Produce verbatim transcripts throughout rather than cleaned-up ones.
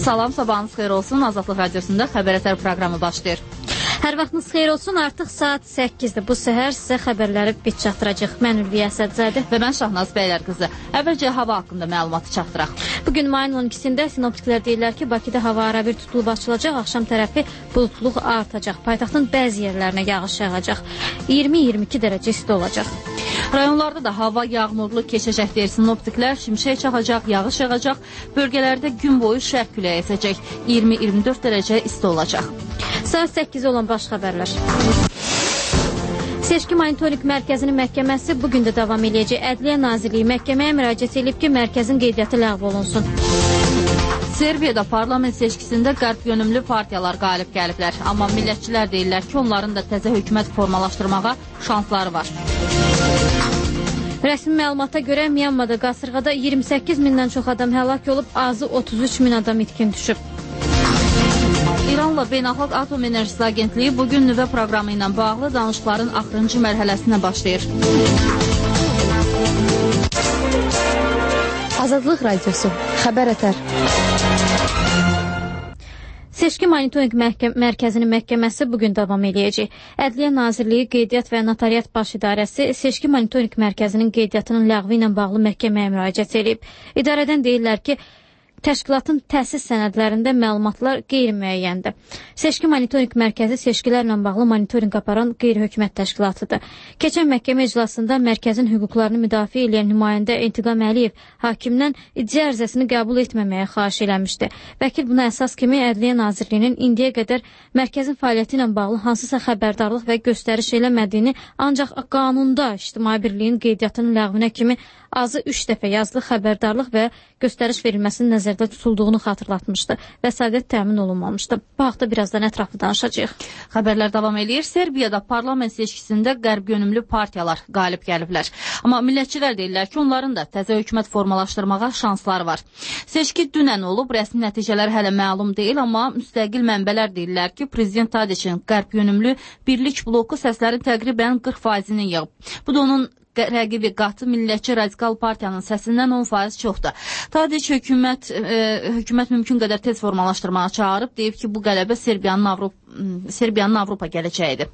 Salam, sabahınız xeyir olsun. Azadlıq Radiosunda Xəbər proqramı başlayır. Hər vaxtınız xeyir olsun. Artıq saat səkkizdir. Bu səhər sizə xəbərləri bit çatdıracaq. Mən Ülviyə Əsədzadə və mən Şahnaz Bəylər qızı. Əvvəlcə hava haqqında məlumatı çatdıraq. Bugün mayın on ikisində sinoptiklər deyirlər ki, Bakıda hava arabir tutulub açılacaq. Axşam tərəfi bulutluq artacaq. Paytaxtın bəzi yerlərinə yağış yağacaq. iyirmi iyirmi iki dərəcə isti olacaq. Rayonlarda da hava yağmurlu keçəcək deyir sinoptiklər. Şimşək çaxacaq, yağış yağacaq. Bölgələrdə gün boyu şərq küləyi əsəcək. iyirmi iyirmi dörd dərəcə isti olacaq. Saat səkkiz olan baş xəbərlər. Seçki Monitorinq Mərkəzinin məhkəməsi bugün də davam edəcək. Ədliyyə Nazirliyi məhkəməyə müraciət edib ki, mərkəzin qeydiyyatı ləğv olunsun. Serbiyada parlament seçkisində qərb yönümlü partiyalar qalib gəliblər. Amma millətçilər deyirlər ki, onların da təzə hökumət formalaşdırmağa şansları var. Rəsmi məlumata görə Myanmada qasırğada iyirmi səkkiz mindən çox adam həlak olub, azı otuz üç min adam itkin düşüb. İranla Beynəlxalq Atom Enerjisi Agentliyi bugün nüvə proqramı ilə bağlı danışıqların axırıncı mərhələsinə başlayır. Azadlıq Radiosu, Xəbər Ətər. Seçki Monitorinq Mərkəzinin məhkəməsi bugün davam edəcək. Ədliyyə Nazirliyi Qeydiyyat və Notariat Baş İdarəsi Seçki Monitorinq Mərkəzinin qeydiyyatının ləğvi ilə bağlı məhkəməyə müraciət edib. İdarədən deyirlər ki, təşkilatın təsis sənədlərində məlumatlar qeyri-müəyyəndir. Seçki Monitorinq Mərkəzi seçkilərlə bağlı monitorinq aparan qeyri-hökumət təşkilatıdır. Keçən məhkəmə iclasında mərkəzin hüquqlarını müdafiə edən nümayəndə İntiqam Əliyev hakimdən iddia ərizəsini qəbul etməməyə xahiş eləmişdi. Vəkil buna əsas kimi Ədliyyə Nazirliyinin indiyə qədər mərkəzin fəaliyyəti ilə bağlı hansısa xəbərdarlıq və göstəriş eləmədiyini, ancaq qanunda İctimai Birliyin qeydiyyatının ləğvinə kimi azı üç dəfə yazılı xəbərdarlıq və göstəriş verilməsinin nəzərdə tutulduğunu xatırlatmışdı. Vəsaiət təmin olunmamışdı. Bu haqda birazdan ətraflı danışacağıq. Xəbərlər davam edir. Serbiyada parlament seçkisində qərb yönümlü partiyalar qalib gəliblər. Amma millətçilər deyirlər ki, onların da təzə hökumət formalaşdırmağa şansları var. Seçki dünən olub, rəsmi nəticələr hələ məlum deyil, amma müstəqil mənbələr deyirlər ki, Prezident Tadiçin qərb yönümlü birlik bloku səslərin təqribən qırx faizini yığıb. Bu da onun rəqibi qatı millətçi radikal partiyanın səsindən on faiz çoxdur. Tadiç hökumət, e, hökumət mümkün qədər tez formalaşdırmağa çağırıb, deyib ki, bu qələbə Serbiyanın Avropa, Serbiyanın Avropa gələcəyidir.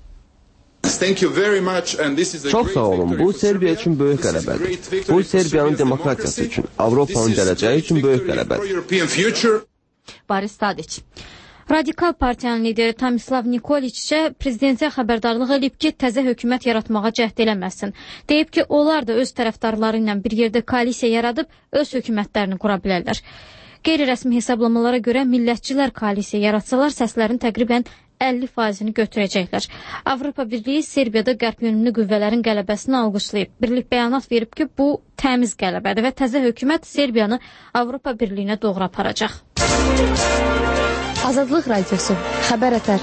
Çox sağ olun. Bu Serbiya üçün böyük qələbədir. Bu Serbiyanın demokratiyası üçün, Avropanın gələcəyi üçün böyük qələbədir. Boris Tadiç. Radikal partiyanın lideri Tomislav Nikoliç isə prezidentə xəbərdarlıq edib ki, təzə hökumət yaratmağa cəhd eləməsin. Deyib ki, onlar da öz tərəfdarları ilə bir yerdə koalisiya yaradıb, öz hökumətlərini qura bilərlər. Qeyri-rəsmi hesablamalara görə millətçilər koalisiya yaratsalar, səslərin təqribən əlli faizini götürəcəklər. Avropa Birliyi Serbiyada qərb yönümlü qüvvələrin qələbəsini alqışlayıb. Birlik bəyanat verib ki, bu təmiz qələbədir və təzə hökumət Serbiyanı Avropa Birliyinə doğru aparacaq. Azadlıq Radiosu, Xəbər Ətər.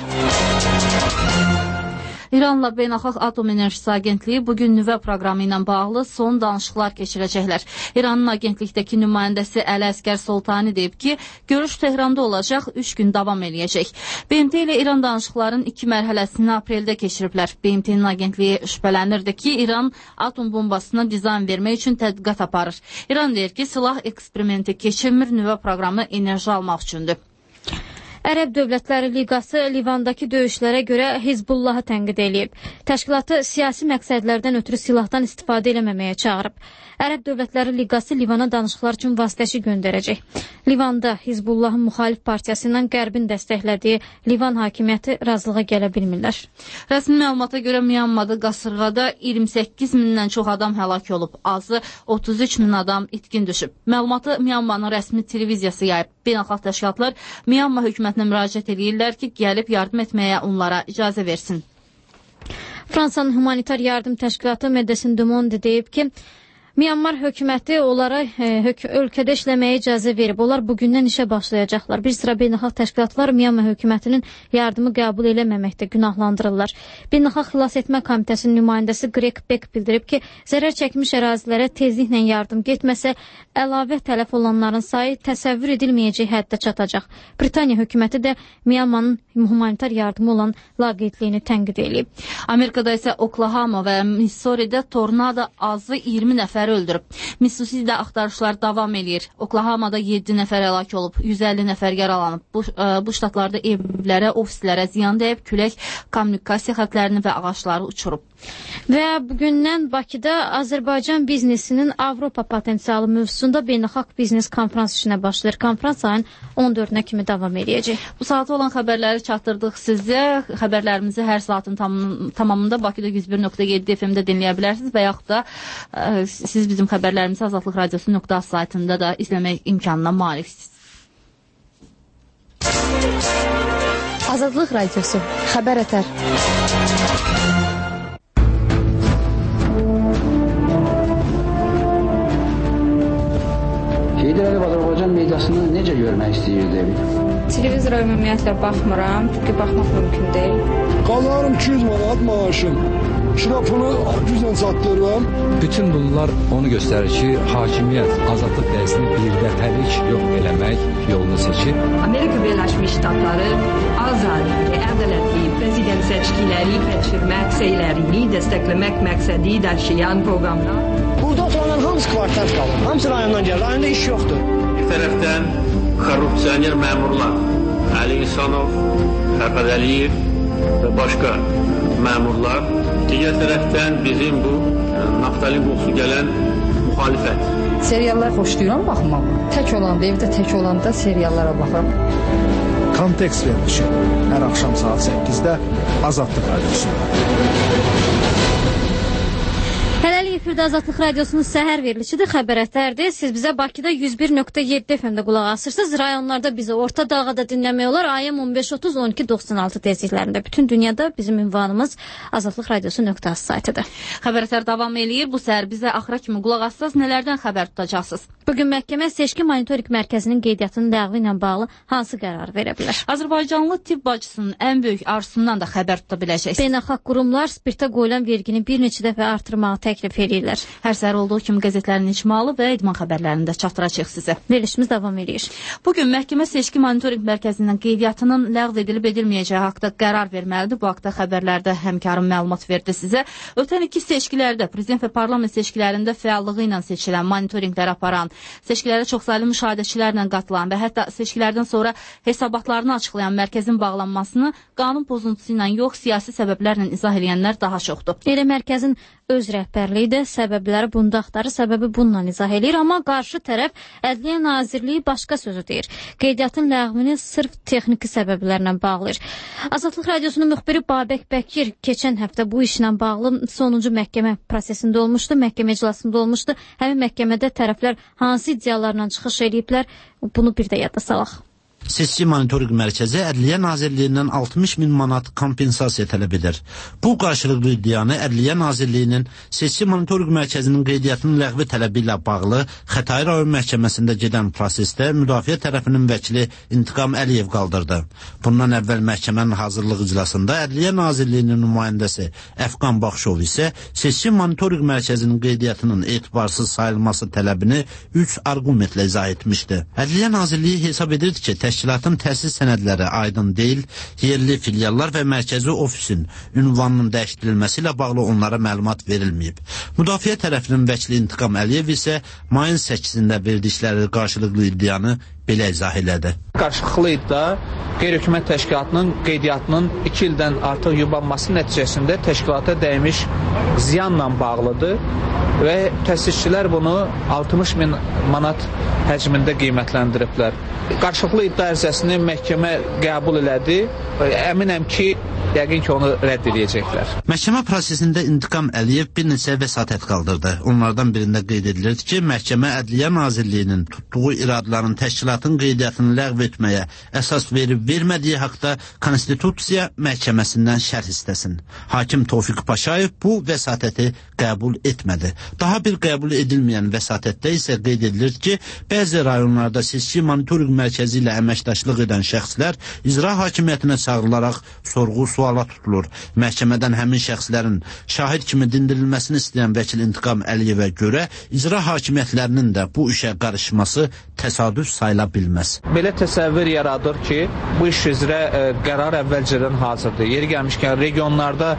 İranla Beynəlxalq Atom Enerjisi Agentliyi bugün nüvə proqramı ilə bağlı son danışıqlar keçirəcəklər. İranın agentlikdəki nümayəndəsi Əli Əskər Soltani deyib ki, görüş Tehranda olacaq, üç gün davam eləyəcək. B M T ilə İran danışıqların iki mərhələsini apreldə keçiriblər. B M T'nin agentliyi şübhələnirdi ki, İran atom bombasına dizayn vermək üçün tədqiqat aparır. İran deyir ki, silah eksperimenti keçirmir, nüvə proqramı enerji almaq üçündür. Ərəb Dövlətləri Liqası Livandakı döyüşlərə görə Hizbullahı tənqid edib. Təşkilatı siyasi məqsədlərdən ötürü silahdan istifadə eləməməyə çağırıb. Ərəb Dövlətləri Liqası Livana danışıqlar üçün vasitəçi göndərəcək. Livanda Hizbullahın müxalif partiyası ilə Qərbin dəstəklədiyi Livan hakimiyyəti razılığa gələ bilmirlər. Rəsmi məlumata görə Myanmada qasırğada iyirmi səkkiz mindən çox adam həlak olub. Azı otuz üç min adam itkin düşüb. Məlumatı Myanmanın rəsmi televiziyası yayıb. Beynəlxalq təşkilatlar Myanma hökumətinə müraciət edirlər ki, gəlib yardım etməyə onlara icazə versin. Fransanın humanitar yardım təşkilatı Médecins du Monde deyib ki, Myanmar hökuməti onlara e, hök ölkədə işləməyə icazə verib. Onlar bugündən işə başlayacaqlar. Bir sıra beynəlxalq təşkilatlar Myanmar hökumətinin yardımı qəbul eləməməkdə günahlandırırlar. Beynəlxalq Xilas Etmə Komitəsinin nümayəndəsi Greg Beck bildirib ki, zərər çəkmiş ərazilərə tezliklə yardım getməsə, əlavə tələf olanların sayı təsəvvür edilməyəcək həddə çatacaq. Britaniya hökuməti də Myanmarın humanitar yardımı olan laqeydliyini tənqid edib. Amerikada isə Oklahoma və Missouridə tornado azı iyirmi nəfəri nəfəri öldürüb. Mississippidə axtarışlar davam edir. Oklahomada yeddi nəfər həlak olub, yüz əlli nəfər yaralanıb. Bu, ə, bu ştatlarda evlərə, ofislərə ziyan dəyib, külək kommunikasiya xətlərini və ağaçları uçurub. Və bugündən Bakıda Azərbaycan biznesinin Avropa potensialı mövzusunda beynəlxalq biznes konfrans işinə başlayır. Konfrans ayın on dördünə kimi davam edəcək. Bu saata olan xəbərləri çatdırdıq sizə. Xəbərlərimizi hər saatın tam, tamamında Bakıda yüz bir nöqtə yeddi F M-də dinləyə bilərsiniz və yaxud da ə, siz bizim xəbərlərimizi azadlıq radiosu nöqtə az saytında da izləmək imkanına maliksiniz. Azadlıq radiosu. Xəbər ətər. Heydər Əliyev Azərbaycan mediasını necə görmək istəyirdi? Televizora ümumiyyətlə baxmıram, çünki baxmaq mümkün deyil. Qazanırım iki yüz manat maaşım. Şirafını güclə çatdırıram. Bütün bunlar onu göstərir ki, hakimiyyət azadlıq dəyəsini birdəfəlik yox eləmək yolunu seçir. Amerika Birləşmiş Ştatları azadlığı, ədalətli prezident seçkiləri keçirmək seylərini dəstəkləmək məqsədi daşıyan proqramlar. Burada oturanlar hamısı kvartal qalır. Hamısı rayondan gəlir. Rayonda iş yoxdur. Bir tərəfdən korrupsioner məmurlar, Əli İhsanov, Fərqad Əliyev və başqa məmurlar, digər tərəfdən bizim bu naftalin qoxusu gələn müxalifət. Seriallar xoşlayıram baxmaq. Tək olanda, evdə tək olanda seriallara baxıram. Kontekst verilişi hər axşam saat səkkizdə Azadlıq radiosunda. Hələlik efirdə Azadlıq radiosunun səhər verilişidir, xəbər ətərdir. Siz bizə Bakıda yüz bir nöqtə yeddi F M-də qulaq asırsınız. Rayonlarda bizi Orta Dağda dinləmək olar. A M on beş otuz on iki doxsan altı tezliklərində. Bütün dünyada bizim ünvanımız azadlıq radiosu nöqtə az saytıdır. Xəbər ətər davam eləyir. Bu səhər bizə axıra kimi qulaq assaz, nələrdən xəbər tutacaqsınız? Bugün məhkəmə seçki monitorinq mərkəzinin qeydiyyatının ləğvi ilə bağlı hansı qərar verə bilər? Azərbaycanlı tibb bacısının ən böyük arzusundan da xəbər tuta biləcəksiniz. Beynəlxalq qurumlar spirtə qoyulan vergini bir neçə dəfə artırmağı təklif edirlər. Hər səhər olduğu kimi qəzetlərin icmalı və idman xəbərlərini də çatdıracağıq sizə. Verilişimiz davam edir. Bugün məhkəmə seçki monitorinq mərkəzindən qeydiyyatının ləğv edilib edilməyəcəyi haqqında qərar verməlidir. Bu haqqda xəbərlərdə həmkarım məlumat verdi sizə. Ötən iki seçkilərdə, prezident və parlament seçkilərində fəallığı ilə seçilən, monitorinqlər aparan, seçkilərə çoxsaylı müşahidəçilərlə qatılan və hətta seçkilərdən sonra hesabatlarını açıqlayan mərkəzin bağlanmasını qanun pozuntusu ilə yox, siyasi səbəblərlə izah edənlər daha çoxdur. Elə mərkəzin öz rəhbərliyi də səbəbləri bunda axtarır, səbəbi bununla izah edir, amma qarşı tərəf Ədliyyə Nazirliyi başqa sözü deyir. Qeydiyyatın ləğvini sırf texniki səbəblərlə bağlayır. Azadlıq radiosunun müxbiri Babək Bəkir keçən həftə bu işlə bağlı sonuncu məhkəmə prosesində olmuşdu, məhkəmə iclasında olmuşdu. Həmin məhkəmədə tərəflər hansı iddialarla çıxış ediblər, bunu bir də yadda salaq. Seçki monitorinq mərkəzi Ədliyyə Nazirliyindən altmış min manat kompensasiya tələb edir. Bu qarşılıqlı iddianı Ədliyyə Nazirliyinin seçki monitorinq mərkəzinin qeydiyyatının ləğvi tələbi ilə bağlı Xətai rayon məhkəməsində gedən prosesdə müdafiə tərəfinin vəkili İntiqam Əliyev qaldırdı. Bundan əvvəl məhkəmənin hazırlıq iclasında Ədliyyə Nazirliyinin nümayəndəsi Əfqan Baxşov isə seçki monitorinq mərkəzinin qeydiyyatının etibarsız sayılması tələbini üç arqumentlə izah etmişdi. Ədliyyə Nazirliyi hesab edirdi ki, təşkilatın təsis sənədləri aydın deyil, yerli filiallar və mərkəzi ofisin ünvanının dəyişdirilməsi ilə bağlı onlara məlumat verilməyib. Müdafiə tərəfinin vəkili İntiqam Əliyev isə mayın səkkizində verdikləri qarşılıqlı iddianı belə izah elədi. Qarşılıqlı iddia qeyri-hökumət təşkilatının qeydiyyatının iki ildən artıq yubanması nəticəsində təşkilata dəymiş ziyanla bağlıdır və təsisçilər bunu altmış min manat həcmində qiymətləndiriblər. Qarşılıqlı iddia ərizəsini məhkəmə qəbul elədi. Əminəm ki, yəqin ki, onu rədd edəcəklər. Məhkəmə prosesində İntiqam Əliyev bir neçə vəsatət qaldırdı. Onlardan birində qeyd edilirdi ki, məhkəmə Ədliyyə Nazirliyinin tutduğu iradların təşkilatın qeydiyyatını ləğv etməyə əsas verib vermədiyi haqda Konstitusiya məhkəməsindən şərh istəsin. Hakim Tofiq Paşayev bu vəsatəti qəbul etmədi. Daha bir qəbul edilməyən vəsatətdə isə qeyd edilir ki, bəzi rayonlarda seçki monitorinq mərkəzi ilə əməkdaşlıq edən şəxslər icra hakimiyyətinə çağırılaraq sorğu suala tutulur. Məhkəmədən həmin şəxslərin şahid kimi dindirilməsini istəyən vəkil İntiqam Əliyevə görə icra hakimiyyətlərinin də bu işə qarışması təsadüf sayıla bilməz. Belə təsəvvür yaradır ki, bu iş üzrə e, qərar əvvəlcədən hazırdır. Yeri gəlmişkən regionlarda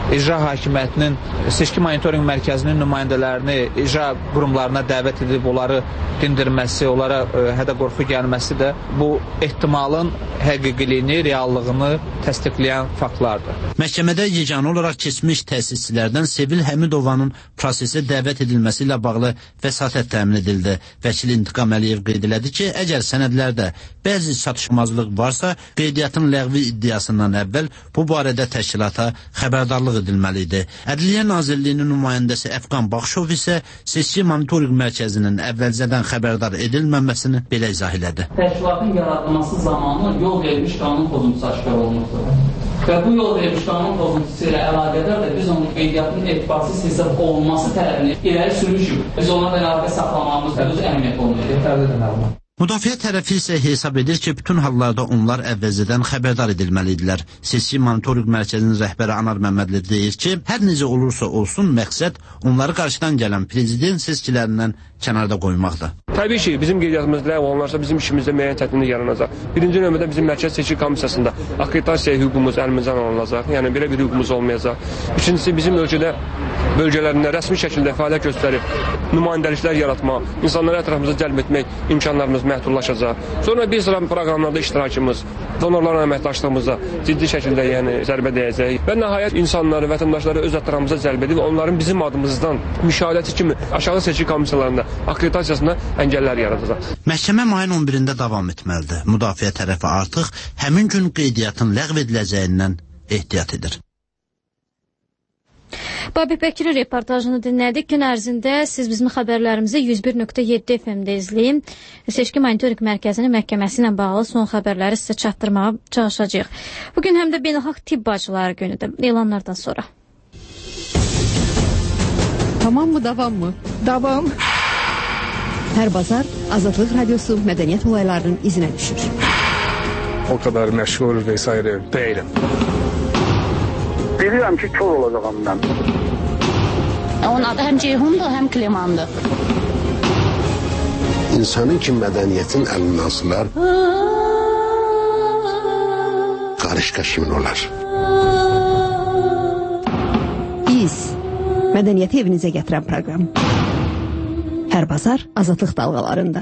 icra hakimiyyətinin seçki monitorinq mərkəzinin nümayəndələrini icra qurumlarına dəvət edib onları dindirməsi, onlara ə, hədə qorxu gəlməsi də bu ehtimalın həqiqiliyini, reallığını təsdiqləyən faktlardır. Məhkəmədə yeganə olaraq keçmiş təsisçilərdən Sevil Həmidovanın prosesə dəvət edilməsi ilə bağlı vəsatət təmin edildi. Vəkil İntiqam Əliyev qeyd elədi ki, əgər sənədlərdə bəzi çatışmazlıq varsa, qeydiyyatın ləğvi iddiasından əvvəl bu barədə təşkilata xəbərdarlıq edilməlidir. Ədliyyə Nazirliyinin nümayəndəsi Əfqan Baxşov isə seçki monitorinq mərkəzinin əvvəlcədən xəbərdar edilməməsini belə izah elədi. Təşkilatın yaradılması zamanı yol verilmiş qanun pozuntusu aşkar olunubdur. Və bu yol verilmiş qanun pozuntusu ilə əlaqədar da biz onun qeydiyyatının etibarsız hesab olunması tələbini irəli sürmüşük. Biz onlarla əlaqə saxlamamız da öz əməliyyat olunur. Müdafiə tərəfi isə hesab edir ki, bütün hallarda onlar əvvəlcədən xəbərdar edilməlidirlər. Seçki monitorinq mərkəzinin rəhbəri Anar Məmmədli deyir ki, hər necə olursa olsun məqsəd onları qarşıdan gələn prezident seçkilərindən kənarda qoymaqdır. Təbii ki, bizim qeydiyyatımız ləğv olunarsa bizim işimizdə müəyyən çətinlik yaranacaq. Birinci növbədə bizim mərkəz seçki komissiyasında akkreditasiya hüququmuz əlimizdən alınacaq. Yəni belə bir hüququmuz olmayacaq. İkincisi, bizim ölkədə bölgələrində rəsmi şəkildə fəaliyyət göstərib nümayəndəliklər yaratmaq, insanları ətrafımıza cəlb etmək imkanlarımız məhdudlaşacaq. Sonra bir sıra proqramlarda iştirakımız, donorlarla əməkdaşlığımıza ciddi şəkildə yəni zərbə dəyəcək və nəhayət insanları, vətəndaşları öz ətrafımıza cəlb edib onların bizim adımızdan müşahidəçi kimi aşağı seçki komissiyalarında akkreditasiyasında əngəllər yaradacaq. Məhkəmə mayın on birində davam etməlidir. Müdafiə tərəfi artıq həmin gün qeydiyyatın ləğv ediləcəyindən ehtiyat edir. Babək Bəkirin reportajını dinlədik. Gün ərzində siz bizim xəbərlərimizi yüz bir nöqtə yeddi F M-də izləyin. Seçki monitorinq mərkəzinin məhkəməsi ilə bağlı son xəbərləri sizə çatdırmağa çalışacağıq. Bugün həm də beynəlxalq tibb bacıları günüdür. Elanlardan sonra. Tamam mı, davam mı? Davam. Hər bazar Azadlıq Radiosu mədəniyyət olaylarının izinə düşür. O kadar məşğul vesaire değilim. Bilirəm ki, kör olacağım mən. Onun adı həm Ceyhundur, həm Klemandır. İnsanın ki, mədəniyyətin əlindən asılar, qarışqa kimin olar? Biz, mədəniyyəti evinizə gətirən proqram. Hər bazar Azadlıq dalğalarında.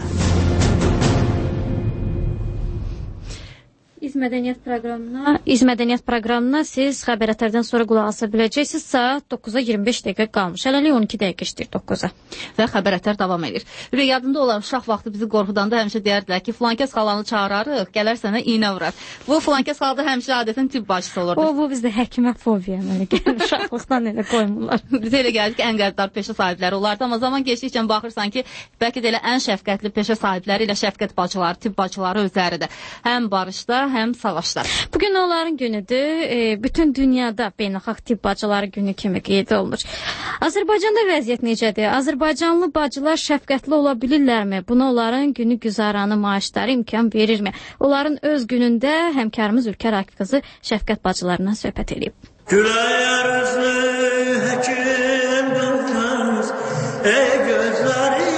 İz mədəniyyət proqramına, İz mədəniyyət proqramına siz xəbərətlərdən sonra qulaq asa biləcəksiniz. Saat doqquza iyirmi beş dəqiqə qalmış. Hələlik on iki dəqiqə işləyir doqquza. Və xəbərətlər davam edir. Ürə yadında olan uşaq vaxtı bizi qorxudanda həmişə deyərdilər ki, filankəs xalanı çağırarıq, gələr sənə iynə vurar. Bu filankəs xalada həmişə adətən tibb bacısı olurdu. O, bu bizdə həkimə fobiya mənə gəlir. Uşaqlıqdan elə qoymurlar. Bizə elə gəlir ki, ən qəddar peşə sahibləri olardı, amma zaman keçdikcə baxırsan ki, bəlkə də elə ən şəfqətli peşə sahibləri ilə şəfqət bacıları, tibb bacıları özləridir. Həm barışda, həm savaşda. Bugün onların günüdür. E, bütün dünyada beynəlxalq tibb bacıları günü kimi qeyd olunur. Azərbaycanda vəziyyət necədir? Azərbaycanlı bacılar şəfqətli ola bilirlərmi? Buna onların günü güzaranı maaşları imkan verirmi? Onların öz günündə həmkarımız Ülkər Akif qızı şəfqət bacılarından söhbət edib. Gülər üzlü həkim qız, ey gözləri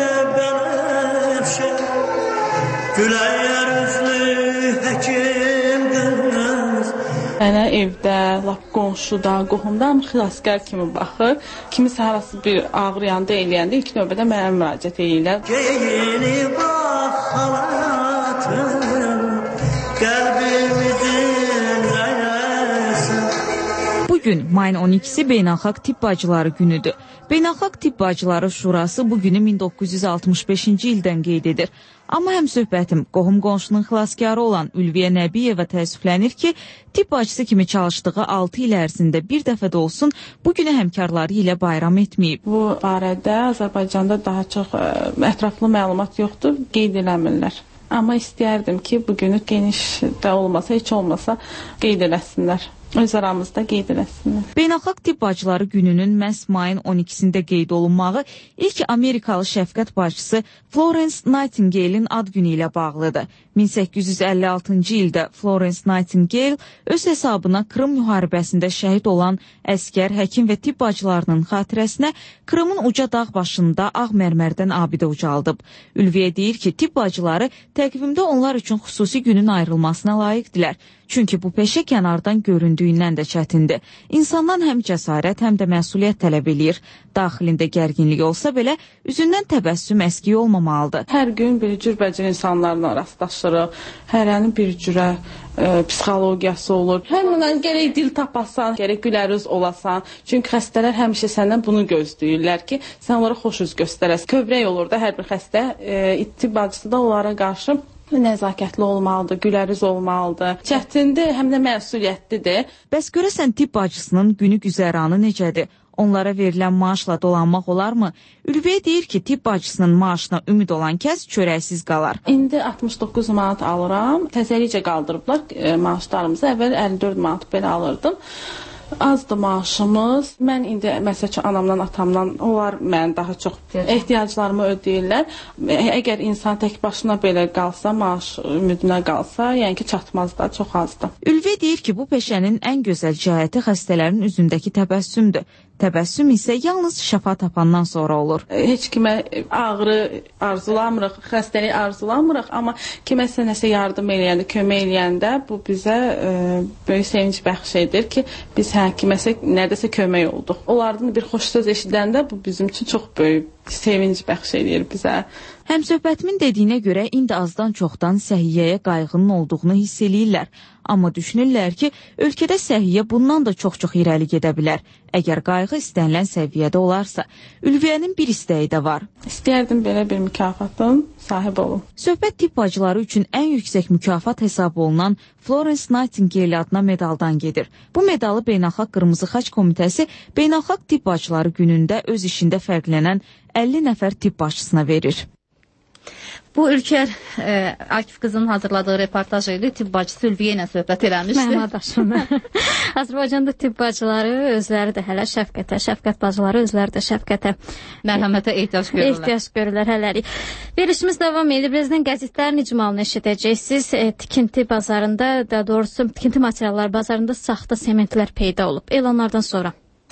bənəfşə. Gülər üzlü həkim qız. Mənə evdə, lap qonşuda, qohumda xilaskar kimi baxır. Kimisə harası bir ağrıyanda, eləyəndə ilk növbədə mənə müraciət edirlər. Geyini bax halatın, qəlbimizin rəyəsi. Bugün mayın on ikisi Beynəlxalq Tibb Bacıları günüdür. Beynəlxalq Tibb Bacıları Şurası bu günü min doqquz yüz altmış beşinci ildən qeyd edir. Amma həm söhbətim qohum qonşunun xilaskarı olan Ülviyə Nəbiyeva təəssüflənir ki, tibb bacısı kimi çalışdığı altı il ərzində bir dəfə də olsun bu günü həmkarları ilə bayram etməyib. Bu barədə Azərbaycanda daha çox ə, ətraflı məlumat yoxdur, qeyd eləmirlər. Amma istəyərdim ki, bu günü geniş də olmasa, heç olmasa qeyd eləsinlər. Öz aramızda qeyd eləsinlər. Beynəlxalq Tibb Bacıları gününün məhz mayın on ikisində qeyd olunmağı ilk Amerikalı şəfqət bacısı Florence Nightingale-in ad günü ilə bağlıdır. min səkkiz yüz əlli altıncı ildə Florence Nightingale öz hesabına Krım müharibəsində şəhid olan əskər, həkim və tibb bacılarının xatirəsinə Krımın uca dağ başında ağ mərmərdən abidə ucaldıb. Ülviyə deyir ki, tibb bacıları təqvimdə onlar üçün xüsusi günün ayrılmasına layiqdilər. Çünki bu peşə kənardan göründüyü göründüyündən də çətindir. İnsandan həm cəsarət, həm də məsuliyyət tələb eləyir. Daxilində gərginlik olsa belə, üzündən təbəssüm əskiyi olmamalıdır. Hər gün bir cürbəcür insanlarla rastlaşırıq. Hərənin bir cürə ə, psixologiyası olur. Həmdən gərək dil tapasan, gərək gülərüz olasan. Çünki xəstələr həmişə səndən bunu gözləyirlər ki, sən onlara xoş üz göstərəsən. Kövrək olur da hər bir xəstə, e, tibb bacısı da onlara qarşı nəzakətli olmalıdır, gülərüz olmalıdır. Çətindir, həm də məsuliyyətlidir. Bəs görəsən tibb bacısının günü güzəranı necədir? Onlara verilən maaşla dolanmaq olarmı? Ülviyə deyir ki, tibb bacısının maaşına ümid olan kəs çörəksiz qalar. İndi altmış doqquz manat alıram. Təzəlikcə qaldırıblar e, maaşlarımızı. Əvvəl əlli dörd manat belə alırdım. Azdır maaşımız. Mən indi məsəl üçün anamdan, atamdan, onlar mən daha çox ehtiyaclarımı ödəyirlər. Əgər insan tək başına belə qalsa, maaş ümidinə qalsa, yəni ki, çatmaz da, çox azdır. Ülvi deyir ki, bu peşənin ən gözəl cəhəti xəstələrin üzündəki təbəssümdür. Təbəssüm isə yalnız şəfa tapandan sonra olur. Heç kimə ağrı arzulamırıq, xəstəlik arzulamırıq, amma kiməsə nəsə yardım eləyəndə, kömək eləyəndə bu bizə e, böyük sevinç bəxş edir ki, biz hə, kiməsə nədəsə kömək olduq. Onlardan bir xoş söz eşidəndə bu bizim üçün çox böyük sevinç bəxş edir bizə. Həmsöhbətimin dediyinə görə indi azdan çoxdan səhiyyəyə qayğının olduğunu hiss eləyirlər. Amma düşünürlər ki, ölkədə səhiyyə bundan da çox-çox irəli gedə bilər. Əgər qayğı istənilən səviyyədə olarsa, Ülviyyənin bir istəyi də var. İstəyərdim belə bir mükafatın sahib olum. Söhbət tibb bacıları üçün ən yüksək mükafat hesab olunan Florence Nightingale adına medaldan gedir. Bu medalı Beynəlxalq Qırmızı Xaç Komitəsi Beynəlxalq Tibb Bacıları günündə öz işində fərqlənən əlli nəfər tibb başçısına verir. Bu Ülker e, Akif qızının hazırladığı reportaj ilə tibb bacısı Ülviyə ilə söhbət eləmişdi. Mənim adaşım. Azərbaycanda tibb bacıları özləri də hələ şəfqətə, şəfqət bacıları özləri də şəfqətə, mərhəmətə ehtiyac görürlər. Ehtiyac görürlər hələlik. Verilişimiz davam edir. Birazdan qəzetlərin icmalını eşidəcəksiniz. E, tikinti bazarında, daha doğrusu tikinti materiallar bazarında saxta sementlər peyda olub. Elanlardan sonra.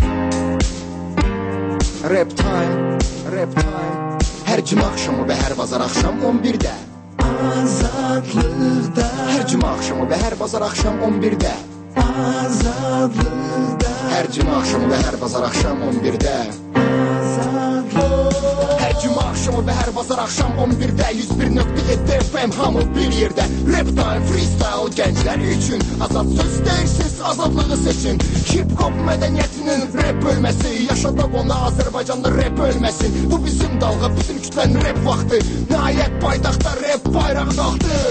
Rap time, rap time. Hər cümə axşamı və hər bazar axşam on birdə Azadlıqda Hər cümə axşamı və hər bazar axşam on birdə Azadlıqda Hər cümə axşamı və hər bazar axşam on birdə Azadlıqda Hər cümə axşamı və hər bazar axşam on birdə yüz bir nöqtə yeddi F M hamı bir yerdə Rap time, freestyle gənclər üçün Azad söz deyirsiz, azadlığı seçin Hip-hop mədəniyyətinin rap bölməsi Yaşadaq ona Azərbaycanda rap ölməsin Bu bizim dalğa, bizim kütlənin rap vaxtı Nəhayət paytaxtda rap bayraq qalxdı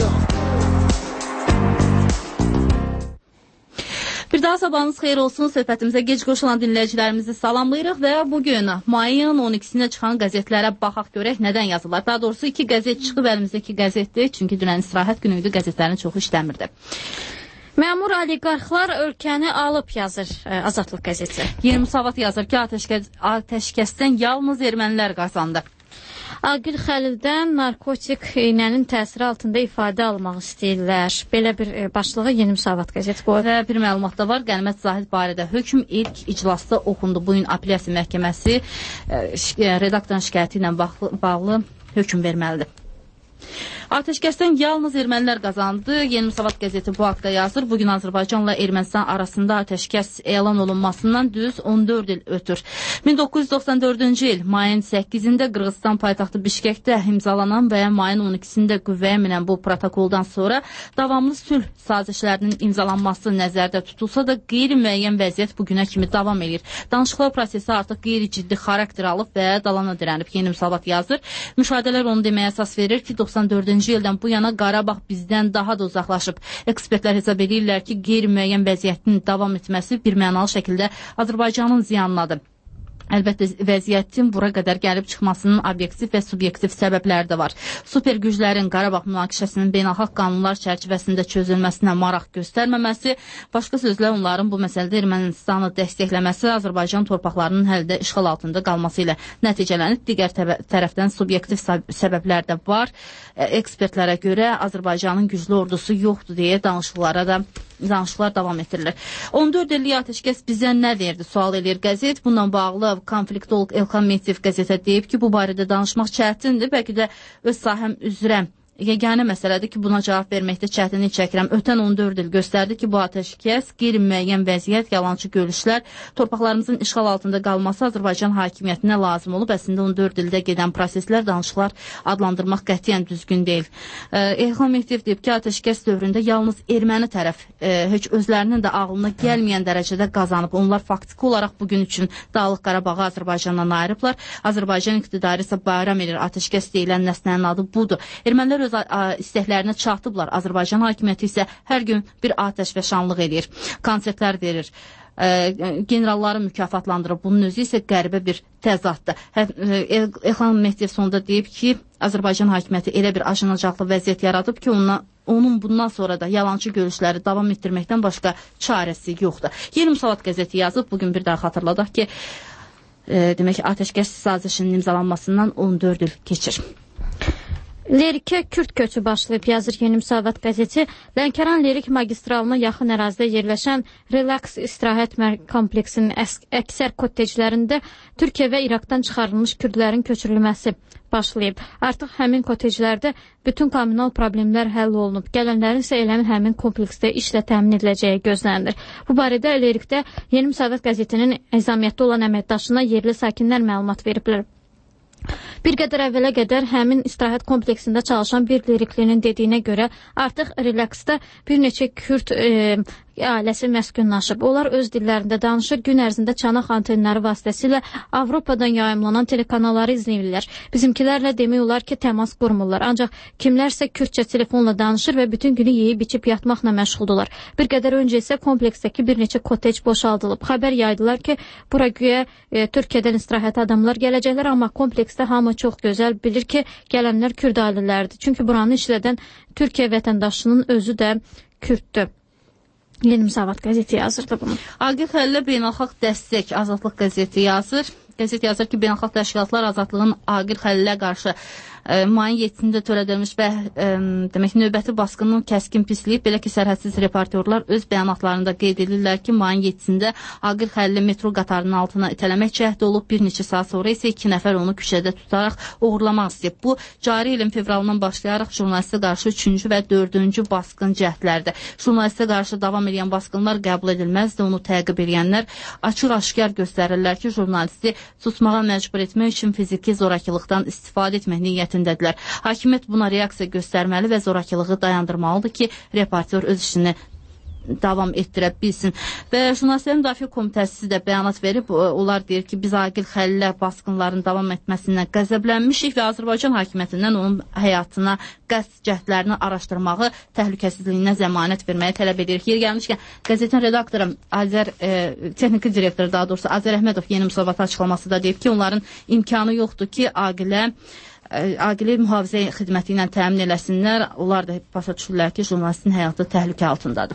Bir daha sabahınız xeyir olsun. Söhbətimizə gec qoşulan dinləyicilərimizi salamlayırıq və bugün mayın on ikisində çıxan qəzetlərə baxaq görək nədən yazırlar. Daha doğrusu iki qəzet çıxıb əlimizdəki qəzetdir. Çünki dünən istirahət günü idi, qəzetlərin çoxu işləmirdi. Məmur oliqarxlar ölkəni alıb yazır ə, Azadlıq qəzeti. Yeni Müsavat yazır ki, ateşkəs, ateşkəsdən yalnız ermənilər qazandı. Aqil Xəlildən narkotik iynənin təsiri altında ifadə almaq istəyirlər. Belə bir e, başlığı Yeni Müsavat qəzeti qoyub. Və bir məlumat da var. Qənimət Zahid barədə hökm ilk iclasda oxundu. Bu gün apellyasiya məhkəməsi e, redaktorun şikayəti ilə bağlı, bağlı hökm verməlidir. Ateşkəsdən yalnız ermənilər qazandı. Yeni Müsavat qəzeti bu haqda yazır. Bugün Azərbaycanla Ermənistan arasında ateşkəs elan olunmasından düz on dörd il ötür. min doqquz yüz doxsan dördüncü il mayın səkkizində Qırğızistan paytaxtı Bişkekdə imzalanan və mayın on ikisində qüvvəyə minən bu protokoldan sonra davamlı sülh sazişlərinin imzalanması nəzərdə tutulsa da qeyri-müəyyən vəziyyət bugünə kimi davam edir. Danışıqlar prosesi artıq qeyri-ciddi xarakter alıb və dalana dirənib. Yeni Müsavat yazır. Müşahidələr onu deməyə əsas verir ki, doxsan dördüncü ildən bu yana Qarabağ bizdən daha da uzaqlaşıb. Ekspertlər hesab edirlər ki, qeyri-müəyyən vəziyyətin davam etməsi bir mənalı şəkildə Azərbaycanın ziyanınadır. Əlbəttə, vəziyyətin bura qədər gəlib çıxmasının obyektiv və subyektiv səbəbləri də var. Super güclərin Qarabağ münaqişəsinin beynəlxalq qanunlar çərçivəsində çözülməsinə maraq göstərməməsi, başqa sözlə onların bu məsələdə Ermənistanı dəstəkləməsi Azərbaycan torpaqlarının hələ də işğal altında qalması ilə nəticələnib. Digər tərəfdən subyektiv səbəblər də var. Ekspertlərə görə Azərbaycanın güclü ordusu yoxdur deyə danışıqlara da danışıqlar davam etdirilir. on dörd illik ateşkəs bizə nə verdi? Sual edir qəzet. Bununla bağlı konfliktolog Elxan Mehdiyev qəzetə deyib ki, bu barədə danışmaq çətindir. Bəlkə də öz sahəm üzrə yeganə məsələdir ki, buna cavab verməkdə çətinlik çəkirəm. Ötən on dörd il göstərdi ki, bu atəşkəs, qeyri-müəyyən vəziyyət, yalançı görüşlər, torpaqlarımızın işğal altında qalması Azərbaycan hakimiyyətinə lazım olub. Əslində on dörd ildə gedən proseslər, danışıqlar adlandırmaq qətiyyən düzgün deyil. İlham Mehdiyev deyib ki, atəşkəs dövründə yalnız erməni tərəf e, heç özlərinin də ağlına gəlməyən dərəcədə qazanıb. Onlar faktiki olaraq bugün üçün Dağlıq Qarabağı Azərbaycandan ayırıblar. Azərbaycan iqtidarı isə bayram edir. Atəşkəs deyilən nəsnənin adı budur. Ermənilər öz istəklərinə çatıblar. Azərbaycan hakimiyyəti isə hər gün bir atəş və şanlıq edir. Konsertlər verir. Generalları mükafatlandırır. Bunun özü isə qəribə bir təzaddır. İlham Mehdiyev sonunda deyib ki, Azərbaycan hakimiyyəti elə bir acınacaqlı vəziyyət yaradıb ki, onunla onun bundan sonra da yalançı görüşləri davam etdirməkdən başqa çarəsi yoxdur. Yeni Müsavat qəzeti yazıb, bugün bir daha xatırladaq ki, e, demək ki, atəşkəs sazişinin imzalanmasından on dörd il keçir. Lerikə Kürd köçü başlayıb, yazır Yeni Müsavat qəzeti. Lənkəran Lerik magistralına yaxın ərazidə yerləşən Relax istirahət kompleksinin əksər kotteclərində Türkiyə və İraqdan çıxarılmış kürdlərin köçürülməsi başlayıb. Artıq həmin kotteclərdə bütün kommunal problemlər həll olunub. Gələnlərin isə eləmin həmin kompleksdə işlə təmin ediləcəyi gözlənilir. Bu barədə Lerikdə Yeni Müsavat qəzetinin əzamiyyətdə olan əməkdaşına yerli sakinlər məlumat veriblər. Bir qədər əvvələ qədər həmin istirahət kompleksində çalışan bir liriklinin dediyinə görə artıq Relaxda bir neçə Kürd e, ailəsi məskunlaşıb. Onlar öz dillərində danışır, gün ərzində çanaq antenləri vasitəsilə Avropadan yayımlanan telekanalları izləyirlər. Bizimkilərlə demək olar ki, təmas qurmurlar. Ancaq kimlərsə Kürdcə telefonla danışır və bütün günü yeyib içib yatmaqla məşğuldurlar. Bir qədər öncə isə kompleksdəki bir neçə kotec boşaldılıb. Xəbər yaydılar ki, bura güya e, Türkiyədən istirahətə adamlar gələcəklər, amma kompleksdə hamı çox gözəl bilir ki, gələnlər Kürd ailələrdir. Çünki buranı işlədən Türkiyə vətəndaşının özü də Kürddür. Yeni Müsavat qəzeti yazırdı bunu. Agil Xəlillə Beynəlxalq Dəstək Azadlıq qəzeti yazır. Qəzet yazır ki, beynəlxalq təşkilatlar Azadlığın Agil Xəlillə qarşı e, mayın yeddisində törədilmiş və e, demək növbəti basqının kəskin pisliyib. Belə ki, sərhədsiz reportyorlar öz bəyanatlarında qeyd edirlər ki, mayın yeddisində Agil Xəlilli metro qatarının altına itələmək cəhdi olub. Bir neçə saat sonra isə iki nəfər onu küçədə tutaraq uğurlamaq istəyib. Bu, cari ilin fevralından başlayaraq jurnalistə qarşı üçüncü və dördüncü basqın cəhdlərdir. Jurnalistə qarşı davam edən basqınlar qəbul edilməzdir. Onu təqib edənlər açıq-aşkar göstərirlər ki, jurnalisti susmağa məcbur etmək üçün fiziki zorakılıqdan istifadə etmək niyyətindədirlər. Hakimiyyət buna reaksiya göstərməli və zorakılığı dayandırmalıdır ki, reportyor öz işini davam etdirə bilsin. Və Jurnalistlərin Müdafiə Komitəsi də bəyanat verib. Onlar deyir ki, biz Agil Xəlillə basqınların davam etməsindən qəzəblənmişik və Azərbaycan hakimiyyətindən onun həyatına, qəsd cəhdlərini araşdırmağı, təhlükəsizliyinə zəmanət verməyi tələb edirik. Yer gəlmişkən, qəzetin redaktoru Azər, e, texniki direktoru daha doğrusu Azər Əhmədov Yeni Müsavat açıqlamasında deyib ki, onların imkanı yoxdur ki, Agilə Agili mühafizə xidməti ilə təmin eləsinlər. Onlar da başa düşürlər ki, jurnalistin həyatı təhlükə altındadır.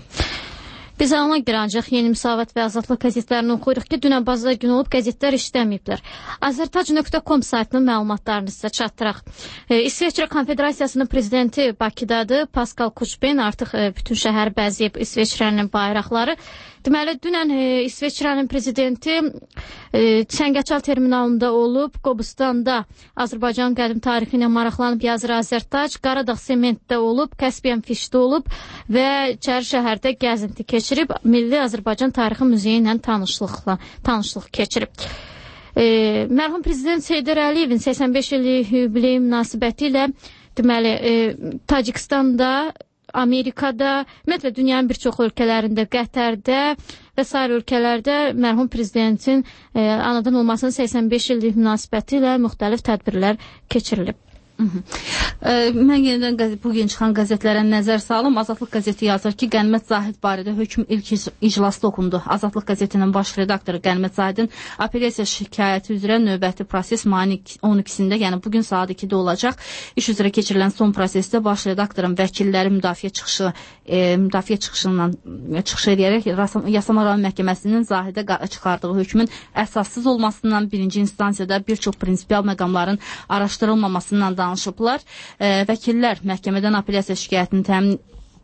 Biz anlıq bir ancaq Yeni Müsavat və Azadlıq qəzetlərini oxuyuruq ki, dünən bazar günü olub qəzetlər işləməyiblər. Azertac nöqtə com saytının məlumatlarını sizə çatdıraq. E, İsveçrə Konfederasiyasının prezidenti Bakıdadır. Pascal Kuchben artıq e, bütün şəhər bəzəyib İsveçrənin bayraqları. Deməli, dünən e, İsveçrənin prezidenti e, Çəngəçal terminalında olub, Qobustanda Azərbaycan qədim tarixi ilə maraqlanıb, yazır Azertac. Qaradağ Sementdə olub, Kaspiyan Fişdə olub və İçəri şəhərdə gəzinti keçirib, Milli Azərbaycan Tarixi Muzeyi ilə tanışlıqla, tanışlıq keçirib. E, mərhum prezident Heydər Əliyevin səksən beş illik yubileyi münasibəti ilə deməli, e, Tacikistanda, Amerikada, ümumiyyətlə dünyanın bir çox ölkələrində, Qətərdə və sair ölkələrdə mərhum prezidentin e, anadan olmasının səksən beş illik münasibəti ilə müxtəlif tədbirlər keçirilib. Hı -hı. E, mən yenidən bugün çıxan qəzetlərə nəzər salım. Azadlıq qəzeti yazır ki, Qənimət Zahid barədə hökm ilk iclasda oxundu. Azadlıq qəzetinin baş redaktoru Qənimət Zahidin apellyasiya şikayəti üzrə növbəti proses mayın on ikisində, yəni bugün saat ikidə olacaq. İş üzrə keçirilən son prosesdə baş redaktorun vəkilləri müdafiə çıxışı e, müdafiə çıxışından çıxış edərək Yasama rayon məhkəməsinin Zahidə çıxardığı hökmün əsassız olmasından, birinci instansiyada bir çox prinsipial məqamların araşdırılmamasından danışıblar. E, vəkillər məhkəmədən apellyasiya şikayətini təmin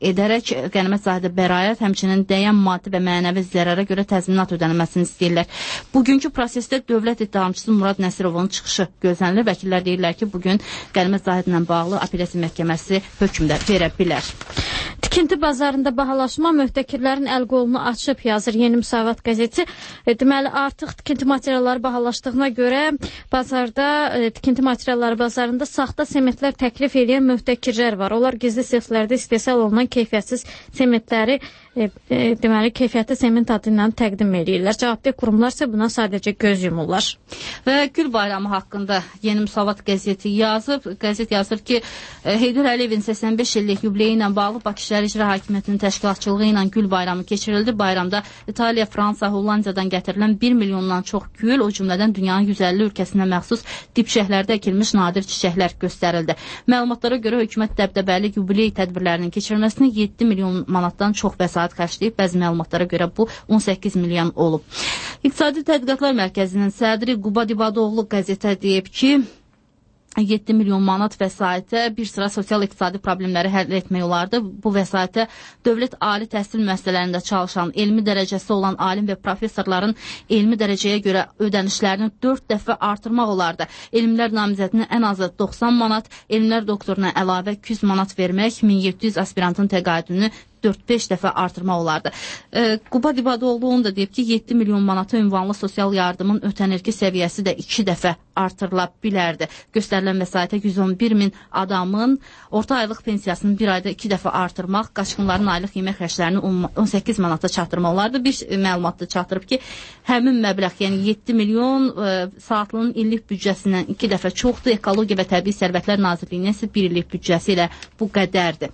edərək qənimət Zahidə bəraət, həmçinin dəyən maddi və mənəvi zərərə görə təzminat ödənilməsini istəyirlər. Bugünkü prosesdə dövlət ittihamçısı Murad Nəsirovun çıxışı gözlənilir. Vəkillər deyirlər ki, bugün qənimət Zahidə ilə bağlı apellyasiya məhkəməsi hökm də verə bilər. Tikinti bazarında bahalaşma möhtəkirlərin əl qolunu açıb, yazır Yeni Müsavat qəzeti. E, deməli, artıq tikinti materialları bahalaşdığına görə bazarda, e, tikinti materialları bazarında saxta sementlər təklif edən möhtəkirlər var. Onlar gizli sexlərdə istehsal olunan keyfiyyətsiz sementləri e, e, deməli, keyfiyyətli sement adı ilə təqdim edirlər. Cavabdeh qurumlar isə buna sadəcə göz yumurlar. Və Gül bayramı haqqında Yeni Müsavat qəzeti yazıb. Qəzet yazır ki, Heydər Əliyevin səksən beş illik yubileyi ilə bağlı Bakı Şəhər İcra Hakimiyyətinin təşkilatçılığı ilə Gül bayramı keçirildi. Bayramda İtaliya, Fransa, Hollandiyadan gətirilən bir milyondan çox gül, o cümlədən dünyanın yüz əlli ölkəsinə məxsus dibşəhlərdə əkilmiş nadir çiçəklər göstərildi. Məlumatlara görə hökumət dəbdəbəli yubiley tədbirlərinin keçirilməsini yeddi milyon manatdan çox vəsait xərcləyib. Bəzi məlumatlara görə bu on səkkiz milyon olub. İqtisadi Tədqiqatlar Mərkəzinin sədri Quba Dibadoğlu qəzetə deyib ki, yeddi milyon manat vəsaitə bir sıra sosial-iqtisadi problemləri həll etmək olardı. Bu vəsaitə dövlət ali təhsil müəssisələrində çalışan, elmi dərəcəsi olan alim və professorların elmi dərəcəyə görə ödənişlərini dörd dəfə artırmaq olardı. Elmlər namizədinə ən azı doxsan manat, elmlər doktoruna əlavə iki yüz manat vermək, min yeddi yüz aspirantın təqaüdünü dörd beş dəfə artırmaq olardı. E, Quba Dibadoğlu'nun da deyib ki, yeddi milyon manata ünvanlı sosial yardımın ötən ilki səviyyəsi də iki dəfə artırıla bilərdi. Göstərilən vəsaitə yüz on bir min adamın orta aylıq pensiyasını bir ayda iki dəfə artırmaq, qaçqınların aylıq yemək xərclərini on səkkiz manata çatdırmaq olardı. Bir məlumatda çatdırıb ki, həmin məbləğ, yəni yeddi milyon e, saatlının illik büdcəsindən iki dəfə çoxdur. Ekologiya və Təbii Sərvətlər Nazirliyinin isə bir illik büdcəsi ilə bu qədərdir.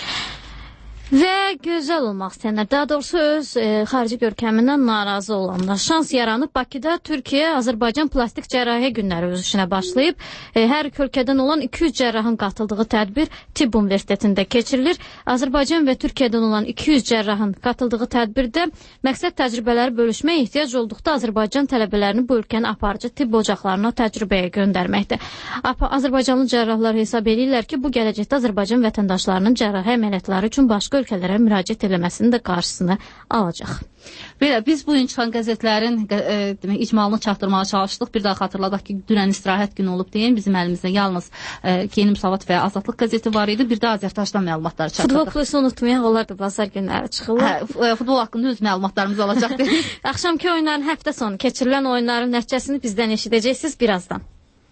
Və gözəl olmaq istəyənlər, daha doğrusu öz e, xarici görkəmindən narazı olanlar. Şans yaranıb Bakıda Türkiyə-Azərbaycan plastik cərrahiyyə günləri öz işinə başlayıb. E, hər ölkədən olan iki yüz cərrahın qatıldığı tədbir Tibb Universitetində keçirilir. Azərbaycan və Türkiyədən olan iki yüz cərrahın qatıldığı tədbirdə məqsəd təcrübələri bölüşmək, ehtiyac olduqda Azərbaycan tələbələrini bu ölkənin aparıcı tibb ocaqlarına təcrübəyə göndərməkdir. Azərbaycanlı cərrahlar hesab edirlər ki, bu gələcəkdə Azərbaycan vətəndaşlarının cərrahiyyə əməliyyatları üçün başqa ölkələrə müraciət eləməsinin də qarşısını alacaq. Belə, biz bu gün çıxan qəzetlərin e, demək, icmalını çatdırmağa çalışdıq. Bir daha xatırladaq ki, dünən istirahət günü olub deyin. Bizim əlimizdə yalnız e, Yeni Müsavat və Azadlıq qəzeti var idi. Bir də Azərtaşdan məlumatları çatdırdıq. Futbol plusu unutmayaq, onlar da bazar günləri çıxırlar. Hə, futbol haqqında öz məlumatlarımız olacaq. Axşamki oyunların həftə sonu keçirilən oyunların nəticəsini bizdən eşidəcəksiniz birazdan.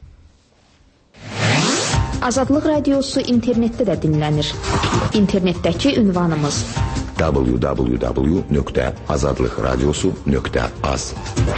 Azadlıq radiosu internetdə də dinlənir. İnternetdəki ünvanımız w w w nöqtə azadlıq radiosu nöqtə az.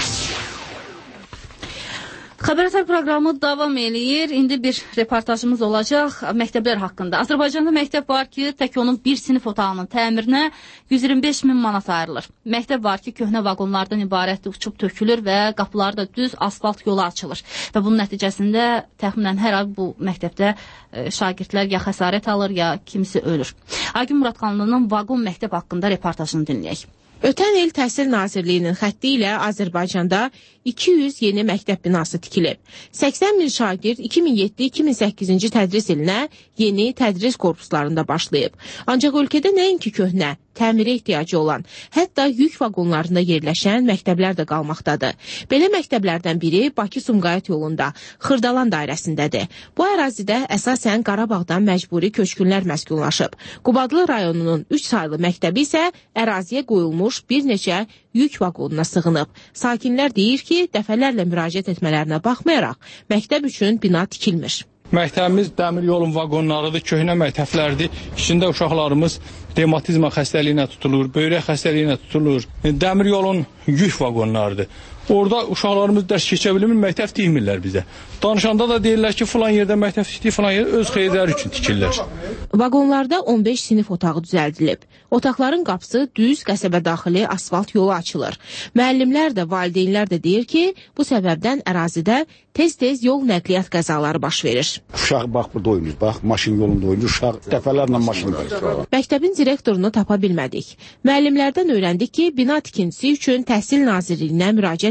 Xəbərlər proqramı davam eləyir. İndi bir reportajımız olacaq məktəblər haqqında. Azərbaycanda məktəb var ki, tək onun bir sinif otağının təmirinə yüz iyirmi beş min manat ayrılır. Məktəb var ki, köhnə vaqonlardan ibarət uçub tökülür və qapıları da düz asfalt yola açılır. Və bunun nəticəsində təxminən hər ay bu məktəbdə e, şagirdlər ya xəsarət alır, ya kimisi ölür. Aygün Muradxanlının vaqon məktəb haqqında reportajını dinləyək. Ötən il Təhsil Nazirliyinin xətti ilə Azərbaycanda iki yüz yeni məktəb binası tikilib. səksən min şagird iki min yeddi iki min səkkizinci tədris ilinə yeni tədris korpuslarında başlayıb. Ancaq ölkədə nəinki köhnə, təmirə ehtiyacı olan, hətta yük vaqonlarında yerləşən məktəblər də qalmaqdadır. Belə məktəblərdən biri Bakı-Sumqayıt yolunda, Xırdalan dairəsindədir. Bu ərazidə əsasən Qarabağdan məcburi köçkünlər məskunlaşıb. Qubadlı rayonunun üç saylı məktəbi isə əraziyə qoyulmuş bir neçə yük vaqonuna sığınıb. Sakinlər deyir ki, dəfələrlə müraciət etmələrinə baxmayaraq, məktəb üçün bina tikilmir. Məktəbimiz dəmir yolun vaqonlarıdır, köhnə məktəblərdir. İçində uşaqlarımız revmatizma xəstəliyinə tutulur, böyrək xəstəliyinə tutulur. Dəmir yolun yük vaqonlarıdır. Orada uşaqlarımız dərs keçə bilmir, məktəb tikmirlər bizə. Danışanda da deyirlər ki, filan yerdə məktəb tikdir, filan yer öz xeyirləri üçün tikirlər. Vaqonlarda on beş sinif otağı düzəldilib. Otaqların qapısı düz qəsəbə daxili asfalt yolu açılır. Müəllimlər də, valideynlər də deyir ki, bu səbəbdən ərazidə tez-tez yol nəqliyyat qəzaları baş verir. Uşaq bax burada oynayır, bax maşın yolunda oynayır, uşaq dəfələrlə maşın var. Məktəbin direktorunu tapa bilmədik. Müəllimlərdən öyrəndik ki, bina tikintisi üçün Təhsil Nazirliyinə müraciət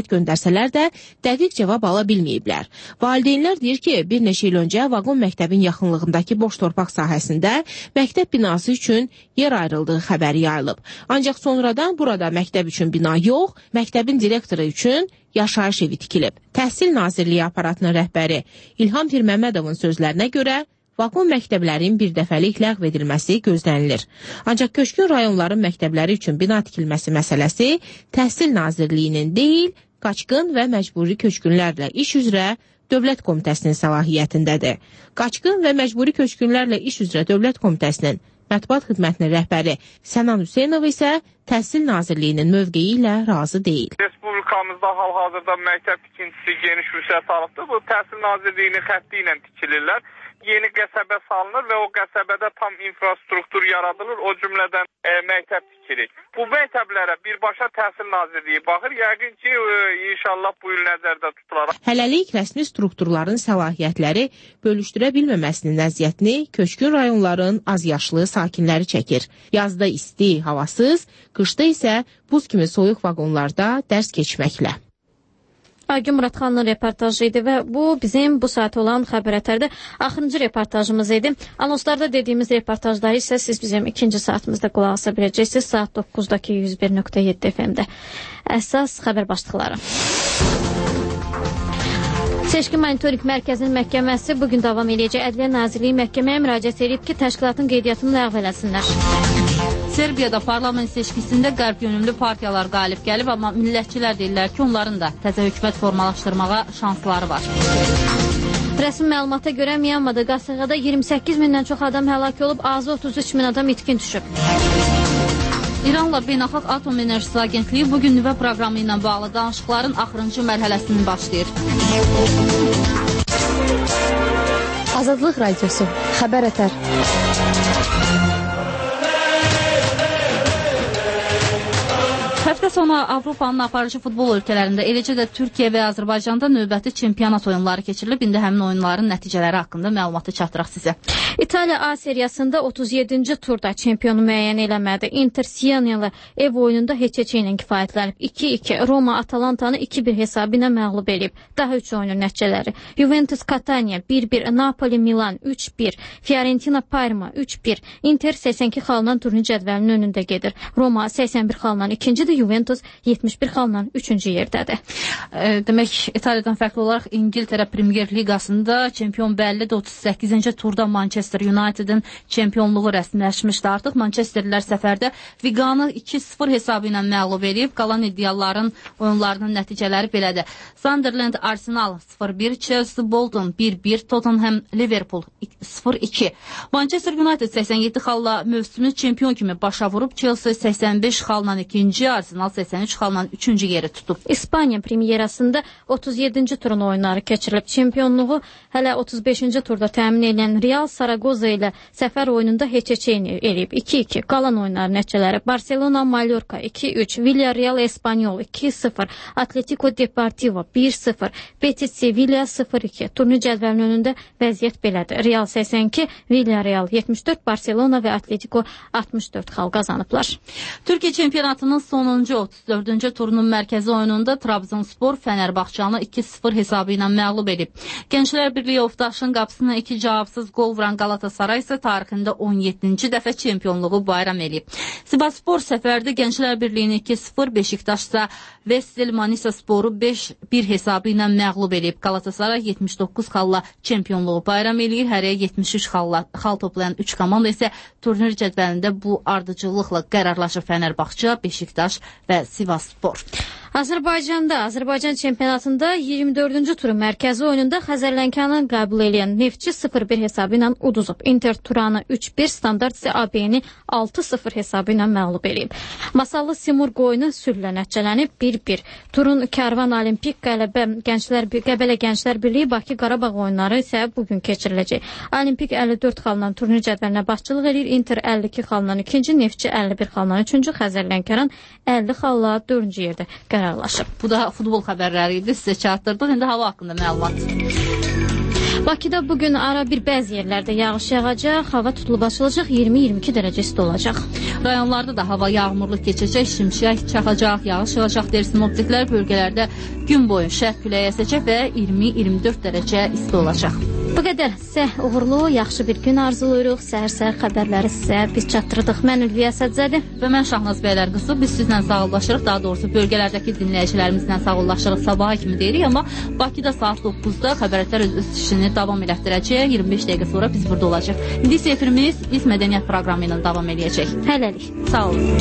göndərsələr də dəqiq cavab ala bilməyiblər. Valideynlər deyir ki, bir neçə il öncə vaqon məktəbin yaxınlığındakı boş torpaq sahəsində məktəb binası üçün yer ayrıldığı xəbəri yayılıb. Ancaq sonradan burada məktəb üçün bina yox, məktəbin direktoru üçün yaşayış evi tikilib. Təhsil Nazirliyi aparatının rəhbəri İlham Pirməmmədovun sözlərinə görə vaqon məktəblərin bir dəfəlik ləğv edilməsi gözlənilir. Ancaq köçkün rayonların məktəbləri üçün bina tikilməsi məsələsi Təhsil Nazirliyinin deyil, Qaçqın və Məcburi Köçkünlərlə İş üzrə Dövlət Komitəsinin səlahiyyətindədir. Qaçqın və Məcburi Köçkünlərlə İş üzrə Dövlət Komitəsinin Mətbuat Xidmətinin rəhbəri Sənan Hüseynov isə Təhsil Nazirliyinin mövqeyi ilə razı deyil. Respublikamızda hal-hazırda məktəb tikintisi geniş vüsət alıbdır. Bu Təhsil Nazirliyinin xətti ilə tikilirlər. Yeni qəsəbə salınır və o qəsəbədə tam infrastruktur yaradılır, o cümlədən e, məktəb tikilir. Bu məktəblərə birbaşa Təhsil Nazirliyi baxır, yəqin ki, e, inşallah bu il nəzərdə tutular. Hələlik rəsmi strukturların səlahiyyətləri bölüşdürə bilməməsinin əziyyətini köçkün rayonların azyaşlı sakinləri çəkir. Yazda isti, havasız, qışda isə buz kimi soyuq vaqonlarda dərs keçməklə. Aygün Muradxanın reportajı idi və bu bizim bu saat olan xəbər ətərdə axırıncı reportajımız idi. Anonslarda dediyimiz reportajları isə siz bizim ikinci saatimizdə qulaq asa biləcəksiniz. Saat doqquzdakı yüz bir nöqtə yeddi F M-də. Əsas xəbər başlıqları. Seçki Monitorinq Mərkəzinin məhkəməsi bugün davam edəcək. Ədliyyə Nazirliyi məhkəməyə müraciət edib ki, təşkilatın qeydiyyatını ləğv eləsinlər. Serbiyada parlament seçkisində qərb yönümlü partiyalar qalib gəlib, amma millətçilər deyirlər ki, onların da təzə hökumət formalaşdırmağa şansları var. Rəsmi məlumata görə Myanmada qasırğada iyirmi səkkiz mindən çox adam həlak olub, azı otuz üç min adam itkin düşüb. İranla Beynəlxalq Atom Enerjisi Agentliyi bugün nüvə proqramı ilə bağlı danışıqların axırıncı mərhələsini başlayır. Azadlıq Radiosu, xəbər ətər. Həftə sonu Avropanın aparıcı futbol ölkələrində, eləcə də Türkiyə və Azərbaycanda növbəti çempionat oyunları keçirilib. İndi həmin oyunların nəticələri haqqında məlumatı çatdıraq sizə. İtaliya A seriyasında otuz yeddinci turda çempionu müəyyən eləmədi. Inter Siena ev oyununda heç-heç ilə kifayətlənib. iki iki Roma Atalantanı iki bir hesabı ilə məğlub edib. Daha üç oyunun nəticələri. Juventus Catania bir bir, Napoli Milan üç bir, Fiorentina Parma üç bir. Inter səksən iki xalla turnir cədvəlinin önündə gedir. Roma səksən bir xalla ikincidir, Juventus yetmiş bir xalla üçüncü yerdədir. E, demək, İtaliyadan fərqli olaraq İngiltərə Premier Liqasında çempion bəllidir. otuz səkkizinci turda Manchester United'in çempionluğu rəsmiləşmişdi artıq. Manchesterlilər səfərdə Viganı iki sıfır hesabı ilə məğlub edib. Qalan iddiaların oyunlarının nəticələri belədir. Sunderland Arsenal sıfır bir, Chelsea Bolton bir bir, Tottenham Liverpool sıfır iki. Manchester United səksən yeddi xalla mövsümü çempion kimi başa vurub. Chelsea səksən beş xalla ikinci, Arsenal səksən üç xalla üçüncü yeri tutub. İspaniya Premierasında otuz yeddinci turun oyunları keçirilib. Çempionluğu hələ otuz beşinci turda təmin edən Real Saragoza ilə səfər oyununda heç-heç eləyib. iki iki. Qalan oyunlar nəticələri Barcelona Mallorca iki üç, Villarreal Espanyol iki sıfır, Atletico Deportivo bir sıfır, Betis Sevilla sıfır iki. Turnir cədvəlinin önündə vəziyyət belədir. Real səksən iki, Villarreal yetmiş dörd, Barcelona və Atletico altmış dörd xal qazanıblar. Türkiyə çempionatının sonuncu otuz dördüncü turunun mərkəzi oyununda Trabzonspor Fənərbağçanı iki sıfır hesabı ilə məğlub edib. Gənclər Birliyi Oftaşın qapısına iki cavabsız gol vuran Galatasaray isə tarixində on yeddinci dəfə çempionluğu bayram edib. Sivasspor səfərdə Gənclər Birliyini iki sıfır, Beşiktaş isə Vestel Manisa Sporu beş bir hesabı ilə məğlub edib. Galatasaray yetmiş doqquz xalla çempionluğu bayram edir. Hərəyə yetmiş üç xalla xal toplayan üç komanda isə turnir cədvəlində bu ardıcıllıqla qərarlaşır. Fənərbağça, Beşiktaş və Sivasspor. Azərbaycanda, Azərbaycan çempionatında iyirmi dördüncü turun mərkəzi oyununda Xəzərlənkanı qəbul edən Neftçi sıfır bir hesabı ilə uduzub. Inter Turanı üç bir, Standart isə A B N-i altı sıfır hesabı ilə məğlub edib. Masallı Simur qoyunu sülhlə nəticələnib bir bir. Turun Kərvan Olimpik qələbə Gənclər Qəbələ Gənclər Birliyi Bakı Qarabağ oyunları isə bugün keçiriləcək. Olimpik əlli dörd xalla turnir cədvəlinə başçılıq edir. Inter əlli iki xalla ikinci, Neftçi əlli bir xalla üçüncü, Xəzərlənkan əlli xalla dördüncü yerdə qərarlaşıb. Bu da futbol xəbərləri idi. Sizə çatdırdıq. İndi hava haqqında məlumat. Bakıda bugün ara bir bəzi yerlərdə yağış yağacaq, hava tutulub açılacaq, iyirmi iyirmi iki dərəcə isti olacaq. Rayonlarda da hava yağmurlu keçəcək, şimşək çaxacaq, yağış yağacaq deyir sinoptiklər. Bölgələrdə gün boyu şərq küləyi əsəcək və iyirmi iyirmi dörd dərəcə isti olacaq. Bu qədər sizə uğurlu, yaxşı bir gün arzulayırıq. Səhər-səhər xəbərləri sizə biz çatdırdıq. Mən Ülviyə Sədzədi və mən Şahnaz Bəylər qızı. Biz sizlə sağollaşırıq, daha doğrusu bölgələrdəki dinləyicilərimizlə sağollaşırıq sabaha kimi deyirik, amma Bakıda saat doqquzda xəbərlər öz işini davam elətdirəcək. iyirmi beş dəqiqə sonra biz burada olacaq. İndi isə efirimiz İlk Mədəniyyət proqramı ilə davam edəcək. Hələlik. Sağ olun.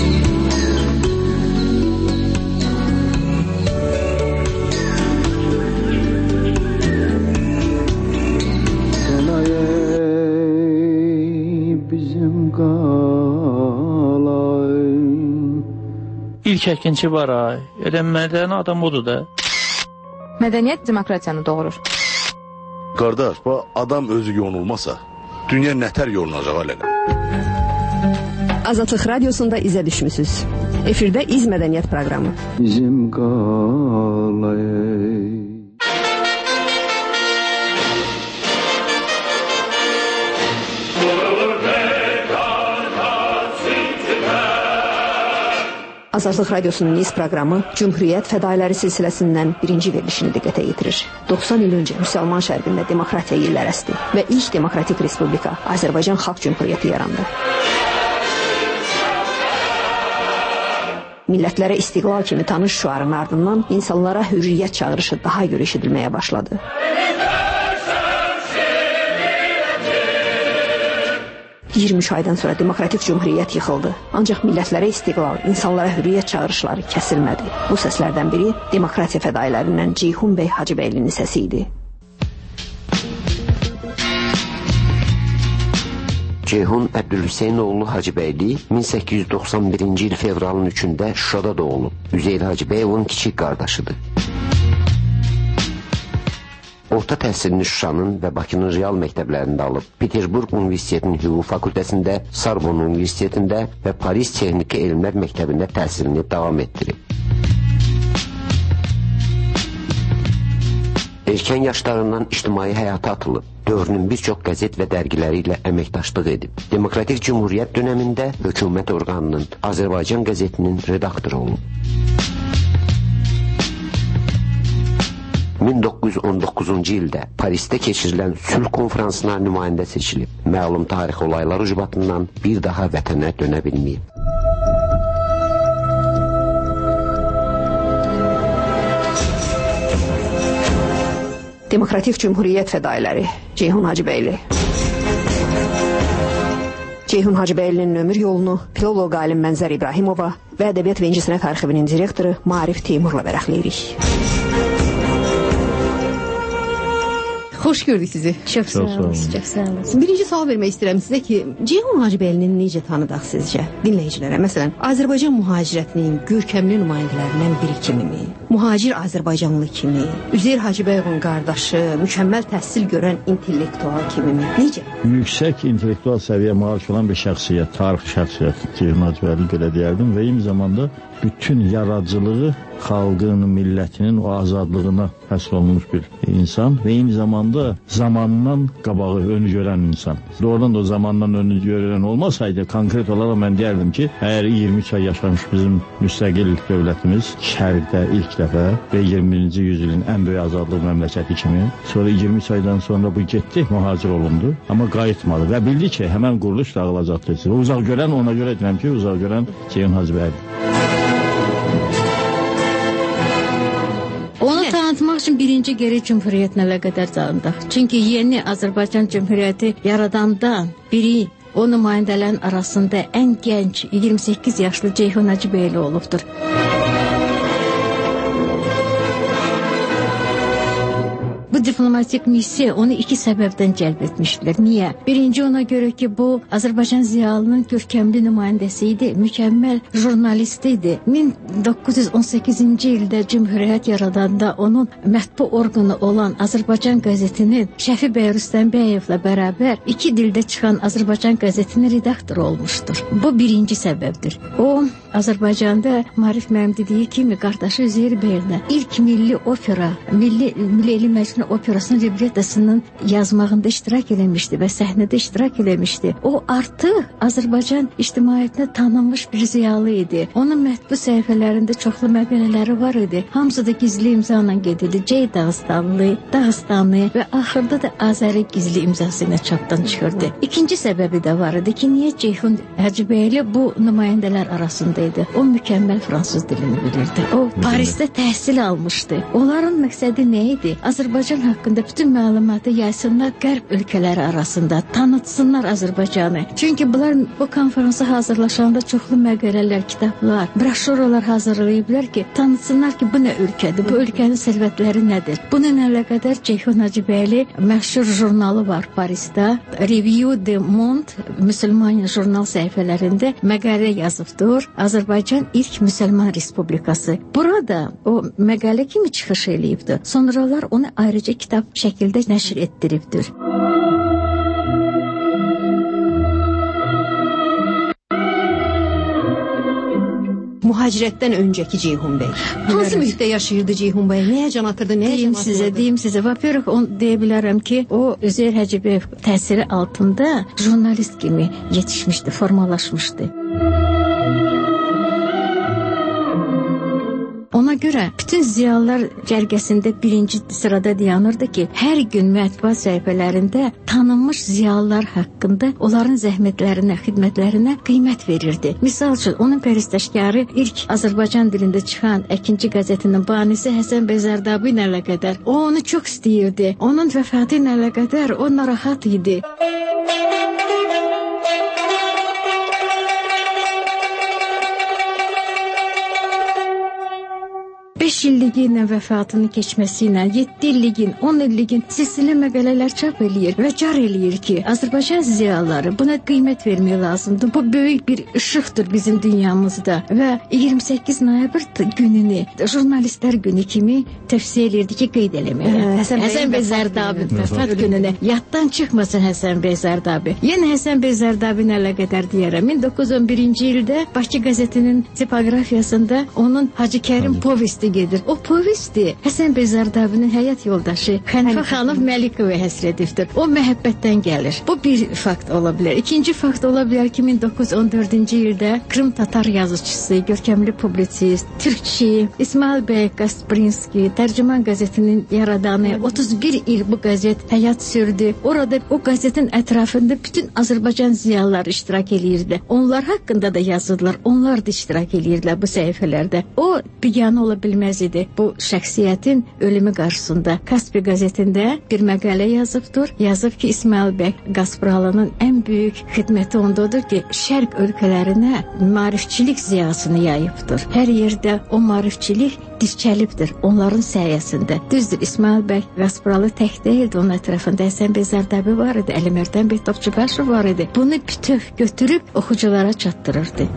İlk əkinçi var ay. Elə mədəni adam odur da. Mədəniyyət demokratiyanı doğurur. Qardaş, bu adam özü yonulmasa, dünya nətər yolunacaq alələ? Azadlıq Radiosunda izə düşmüsünüz. Efirdə İz Mədəniyyət proqramı. Bizim qalayı. Azadlıq Radiosunun İz proqramı Cümhuriyyət fədailəri silsiləsindən birinci verilişini diqqətə yetirir. doxsan il öncə Müsəlman şərqində demokratiya yillər əsdi və ilk demokratik respublika Azərbaycan Xalq Cümhuriyyəti yarandı. Millətlərə istiqlal kimi tanış şüarın ardından insanlara hürriyyət çağırışı daha görə eşidilməyə başladı. iyirmi üç aydan sonra demokratik cümhuriyyət yıxıldı. Ancaq millətlərə istiqlal, insanlara hürriyyət çağırışları kəsilmədi. Bu səslərdən biri demokratiya fədailərindən Ceyhun bəy Hacıbəylinin səsi idi. Ceyhun Əbdülhüseynoğlu Hacıbəyli min səkkiz yüz doxsan birinci il fevralın üçündə Şuşada doğulub. Üzeyir Hacıbəyovun kiçik qardaşıdır. Orta təhsilini Şuşanın və Bakının real məktəblərində alıb. Peterburq Universitetinin Hüquq Fakültəsində, Sorbonne Universitetində və Paris Texniki Elmlər Məktəbində təhsilini davam etdirib. Erkən yaşlarından ictimai həyata atılıb. Dövrünün bir çox qəzet və dərgiləri ilə əməkdaşlıq edib. Demokratik Cümhuriyyət dönəmində hökumət orqanının Azərbaycan qəzetinin redaktoru olub. min doqquz yüz on doqquzuncu ildə Parisdə keçirilən sülh konferansına nümayəndə seçilib. Məlum tarix olaylar ucbatından bir daha vətənə dönə bilməyib. Demokratik Cümhuriyyət fədailəri Ceyhun Hacıbəyli. Ceyhun Hacıbəylinin ömür yolunu filoloq alim Mənzər İbrahimova və Ədəbiyyat və İncəsənət Arxivinin direktoru Maarif Teymurla vərəqləyirik. Xoş gördük sizi. Çox sağ olun. Çox sağ olun. Birinci sual vermək istəyirəm sizə ki, Ceyhun Hacıbəylinin necə tanıdaq sizcə dinləyicilərə? Məsələn, Azərbaycan mühacirətinin görkəmli nümayəndələrindən biri kimimi? Mühacir Azərbaycanlı kimi? Üzeyir Hacıbəyovun qardaşı, mükəmməl təhsil görən intellektual kimimi? Necə? Yüksək intellektual səviyyə malik olan bir şəxsiyyət, tarixi şəxsiyyət Ceyhun Hacıbəyli görə deyərdim və eyni zamanda bütün yaradıcılığı xalqın, millətinin o azadlığına həsr olunmuş bir insan və eyni zamanda zamandan qabağı önü görən insan. Doğrudan da o zamandan önü görən olmasaydı, konkret olaraq mən deyərdim ki, əgər iyirmi üç ay yaşamış bizim müstəqil dövlətimiz şərqdə ilk dəfə və iyirmi birinci yüzilin ən böyük azadlıq məmləkəti kimi, sonra iyirmi üç aydan sonra bu getdi, mühacir olundu, amma qayıtmadı və bildi ki, həmən quruluş dağılacaqdır. Uzaq görən, ona görə deyirəm ki, uzaq görən Ceyhun Hacıbəyli. Onu tanıtmaq üçün birinci geri Cümhuriyyətlə əlaqədar canındaq. Çünki yeni Azərbaycan Cümhuriyyəti yaradandan biri o nümayəndələrin arasında ən gənc iyirmi səkkiz yaşlı Ceyhun Hacıbəyli olubdur. Bu diplomatik missiya onu iki səbəbdən cəlb etmişdilər. Niyə? Birinci ona görə ki, bu Azərbaycan ziyalının görkəmli nümayəndəsi idi, mükəmməl jurnalist idi. min doqquz yüz on səkkizinci ildə Cümhuriyyət yaradanda onun mətbu orqanı olan Azərbaycan qəzetinin Şəfi bəy Rüstəmbəyevlə bərabər iki dildə çıxan Azərbaycan qəzetinin redaktoru olmuşdur. Bu birinci səbəbdir. O, Azərbaycanda Maarif mənim dediyi kimi qardaşı Üzeyir bəylə ilk milli opera, milli, milli məclis operasının librettasının yazmağında iştirak eləmişdi və səhnədə iştirak eləmişdi. O artıq Azərbaycan ictimaiyyətinə tanınmış bir ziyalı idi. Onun mətbu səhifələrində çoxlu məqalələri var idi. Hamısı da gizli imzayla gedirdi. C Dağıstanlı, Dağıstanlı və axırda da Azəri gizli imzası ilə çapdan çıxırdı. İkinci səbəbi də var idi ki, niyə Ceyhun Hacıbəyli bu nümayəndələr arasındaydı? O mükəmməl fransız dilini bilirdi. O Parisdə təhsil almışdı. Onların məqsədi nə idi? Azərbaycan haqqında bütün məlumatı yaysınlar qərb ölkələri arasında, tanıtsınlar Azərbaycanı. Çünki bunlar bu konferansa hazırlaşanda çoxlu məqalələr, kitablar, broşuralar hazırlayıblar ki, tanıtsınlar ki, bu nə ölkədir, bu ölkənin sərvətləri nədir? Bununla əlaqədar Ceyhun Hacıbəyli məşhur jurnalı var Parisdə. Revue de Monde müsəlman jurnal səhifələrində məqalə yazıbdır. Azərbaycan ilk müsəlman respublikası. Burada o məqalə kimi çıxış eləyibdir. Sonralar onu ayrıca kitab şəkildə nəşr etdiribdir. Mühacirətdən öncəki Ceyhun bəy. Hansı mühitdə yaşayırdı Ceyhun bəy? Nəyə can atırdı? Nəyə deyim can sizə, atırdı? deyim sizə. Vəpərək onu deyə bilərəm ki, o Üzeyir Hacıbəyev təsiri altında jurnalist kimi yetişmişdi, formalaşmışdı. Ona görə bütün ziyalılar cərgəsində birinci sırada dayanırdı ki, hər gün mətbuat səhifələrində tanınmış ziyalılar haqqında onların zəhmətlərinə, xidmətlərinə qiymət verirdi. Misal üçün, onun pərəstişkarı ilk Azərbaycan dilində çıxan Əkinci qəzetinin banisi Həsən bəy Zərdabi ilə əlaqədar. O onu çox istəyirdi. Onun vəfatı ilə əlaqədar o narahat idi. beş illiyin vəfatını keçməsi ilə yeddi illiyin, on illiyin silsilə məqalələr çap eləyir və car eləyir ki, Azərbaycan ziyalıları buna qiymət vermək lazımdır. Bu böyük bir işıqdır bizim dünyamızda və iyirmi səkkiz noyabr gününü jurnalistlər günü kimi tövsiyə edirdi ki, qeyd eləməyə. Həsən, Həsən bəy Zərdabi vəfat gününə yaddan çıxmasın Həsən bəy Zərdabi. Yenə Həsən bəy Zərdabi ilə əlaqədar deyərəm. min doqquz yüz on birinci ildə Bakı qəzetinin tipografiyasında onun Hacı Kərim povesti gedir. O povesti Həsən bəy Zərdabinin həyat yoldaşı Xənifə xanım Məlikova həsr edibdir. O məhəbbətdən gəlir. Bu bir fakt ola bilər. İkinci fakt ola bilər ki, min doqquz yüz on dördüncü ildə Krım Tatar yazıçısı, görkəmli publisist, türkçi İsmail bəy Qasprinski, Tərcüman qəzetinin yaradanı, otuz bir il bu qəzet həyat sürdü. Orada o qəzetin ətrafında bütün Azərbaycan ziyalıları iştirak eləyirdi. Onlar haqqında da yazırlar. Onlar da iştirak eləyirlər bu səhifələrdə. O biganə ola bilməz idi. Bu şəxsiyyətin ölümü qarşısında Kaspi qəzetində bir məqalə yazıbdır. Yazıb ki, İsmail bəy Qaspralının ən böyük xidməti ondadır ki, şərq ölkələrinə maarifçilik ziyasını yayıbdır. Hər yerdə o maarifçilik dirçəlibdir onların səyəsində. Düzdür, İsmail bəy Qaspralı tək deyildi, onun ətrafında Həsən bəy Zərdabi var idi, Əlimərdən bəy Topçubaşov var idi. Bunu bütöv götürüb oxuculara çatdırırdı.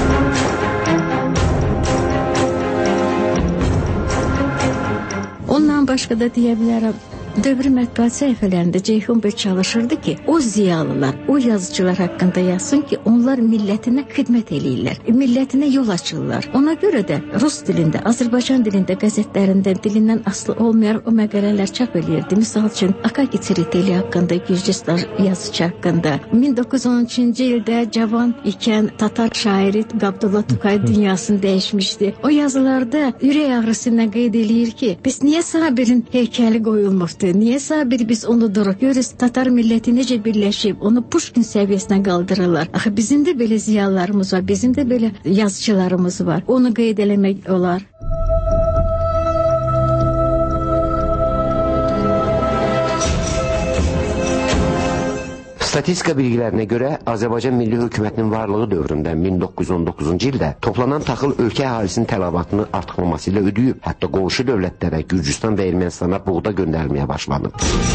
Ondan başqa da deyə bilərəm, dövri mətbuat səhifələrində Ceyhun bəy çalışırdı ki, o ziyalılar, o yazıcılar haqqında yazsın ki, onlar millətinə xidmət eləyirlər, millətinə yol açırlar. Ona görə də rus dilində, Azərbaycan dilində, qəzetlərində dilindən asılı olmayaraq o məqalələr çap eləyirdi. Misal üçün, Akaki Tsiriteli haqqında, Gürcistan yazıcı haqqında. min doqquz yüz on üçüncü ildə cavan ikən Tatar şairi Qabdullah Tukay dünyasını dəyişmişdi. O yazılarda ürək ağrısı ilə qeyd eləyir ki, biz niyə Sabirin heykəli qoyulmuşdu? Niyə Sabir biz unuduruq? Görürüz, Tatar milləti necə birləşib, onu Puşkin səviyyəsinə qaldırırlar. Axı bizim də belə ziyalılarımız var, bizim də belə yazıcılarımız var. Onu qeyd eləmək olar. Statistika bilgilərinə görə Azərbaycan Milli Hökumətinin varlığı dövründə min doqquz yüz on doqquzuncu ildə toplanan taxıl ölkə əhalisinin tələbatını artırılması ilə ödəyib, hətta qonşu dövlətlərə, Gürcüstan və Ermənistana buğda göndərməyə başlanıb.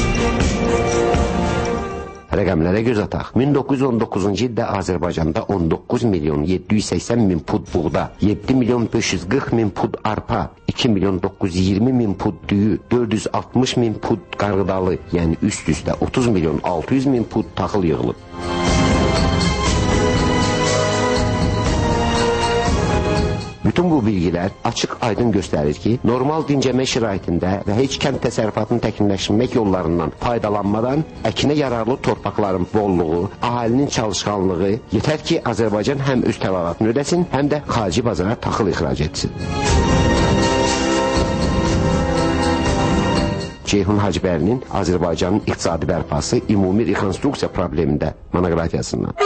Rəqəmlərə göz ataq. min doqquz yüz on doqquzuncu ildə Azərbaycanda on doqquz milyon yeddi yüz səksən min pud buğda, yeddi milyon beş yüz qırx min pud arpa, iki milyon doqquz yüz iyirmi min pud düyü, dörd yüz altmış min pud qarğıdalı, yəni üst-üstə otuz milyon altı yüz min pud taxıl yığılıb. Bütün bu bilgilər açıq aydın göstərir ki, normal dincəmə şəraitində və heç kənd təsərrüfatını təkmilləşdirmək yollarından faydalanmadan əkinə yararlı torpaqların bolluğu, əhalinin çalışqanlığı, yetər ki, Azərbaycan həm öz təlalatını ödəsin, həm də xarici bazara taxıl ixrac etsin. Ceyhun Hacıbəylinin Azərbaycanın iqtisadi bərpası ümumi rekonstruksiya problemində monoqrafiyasından.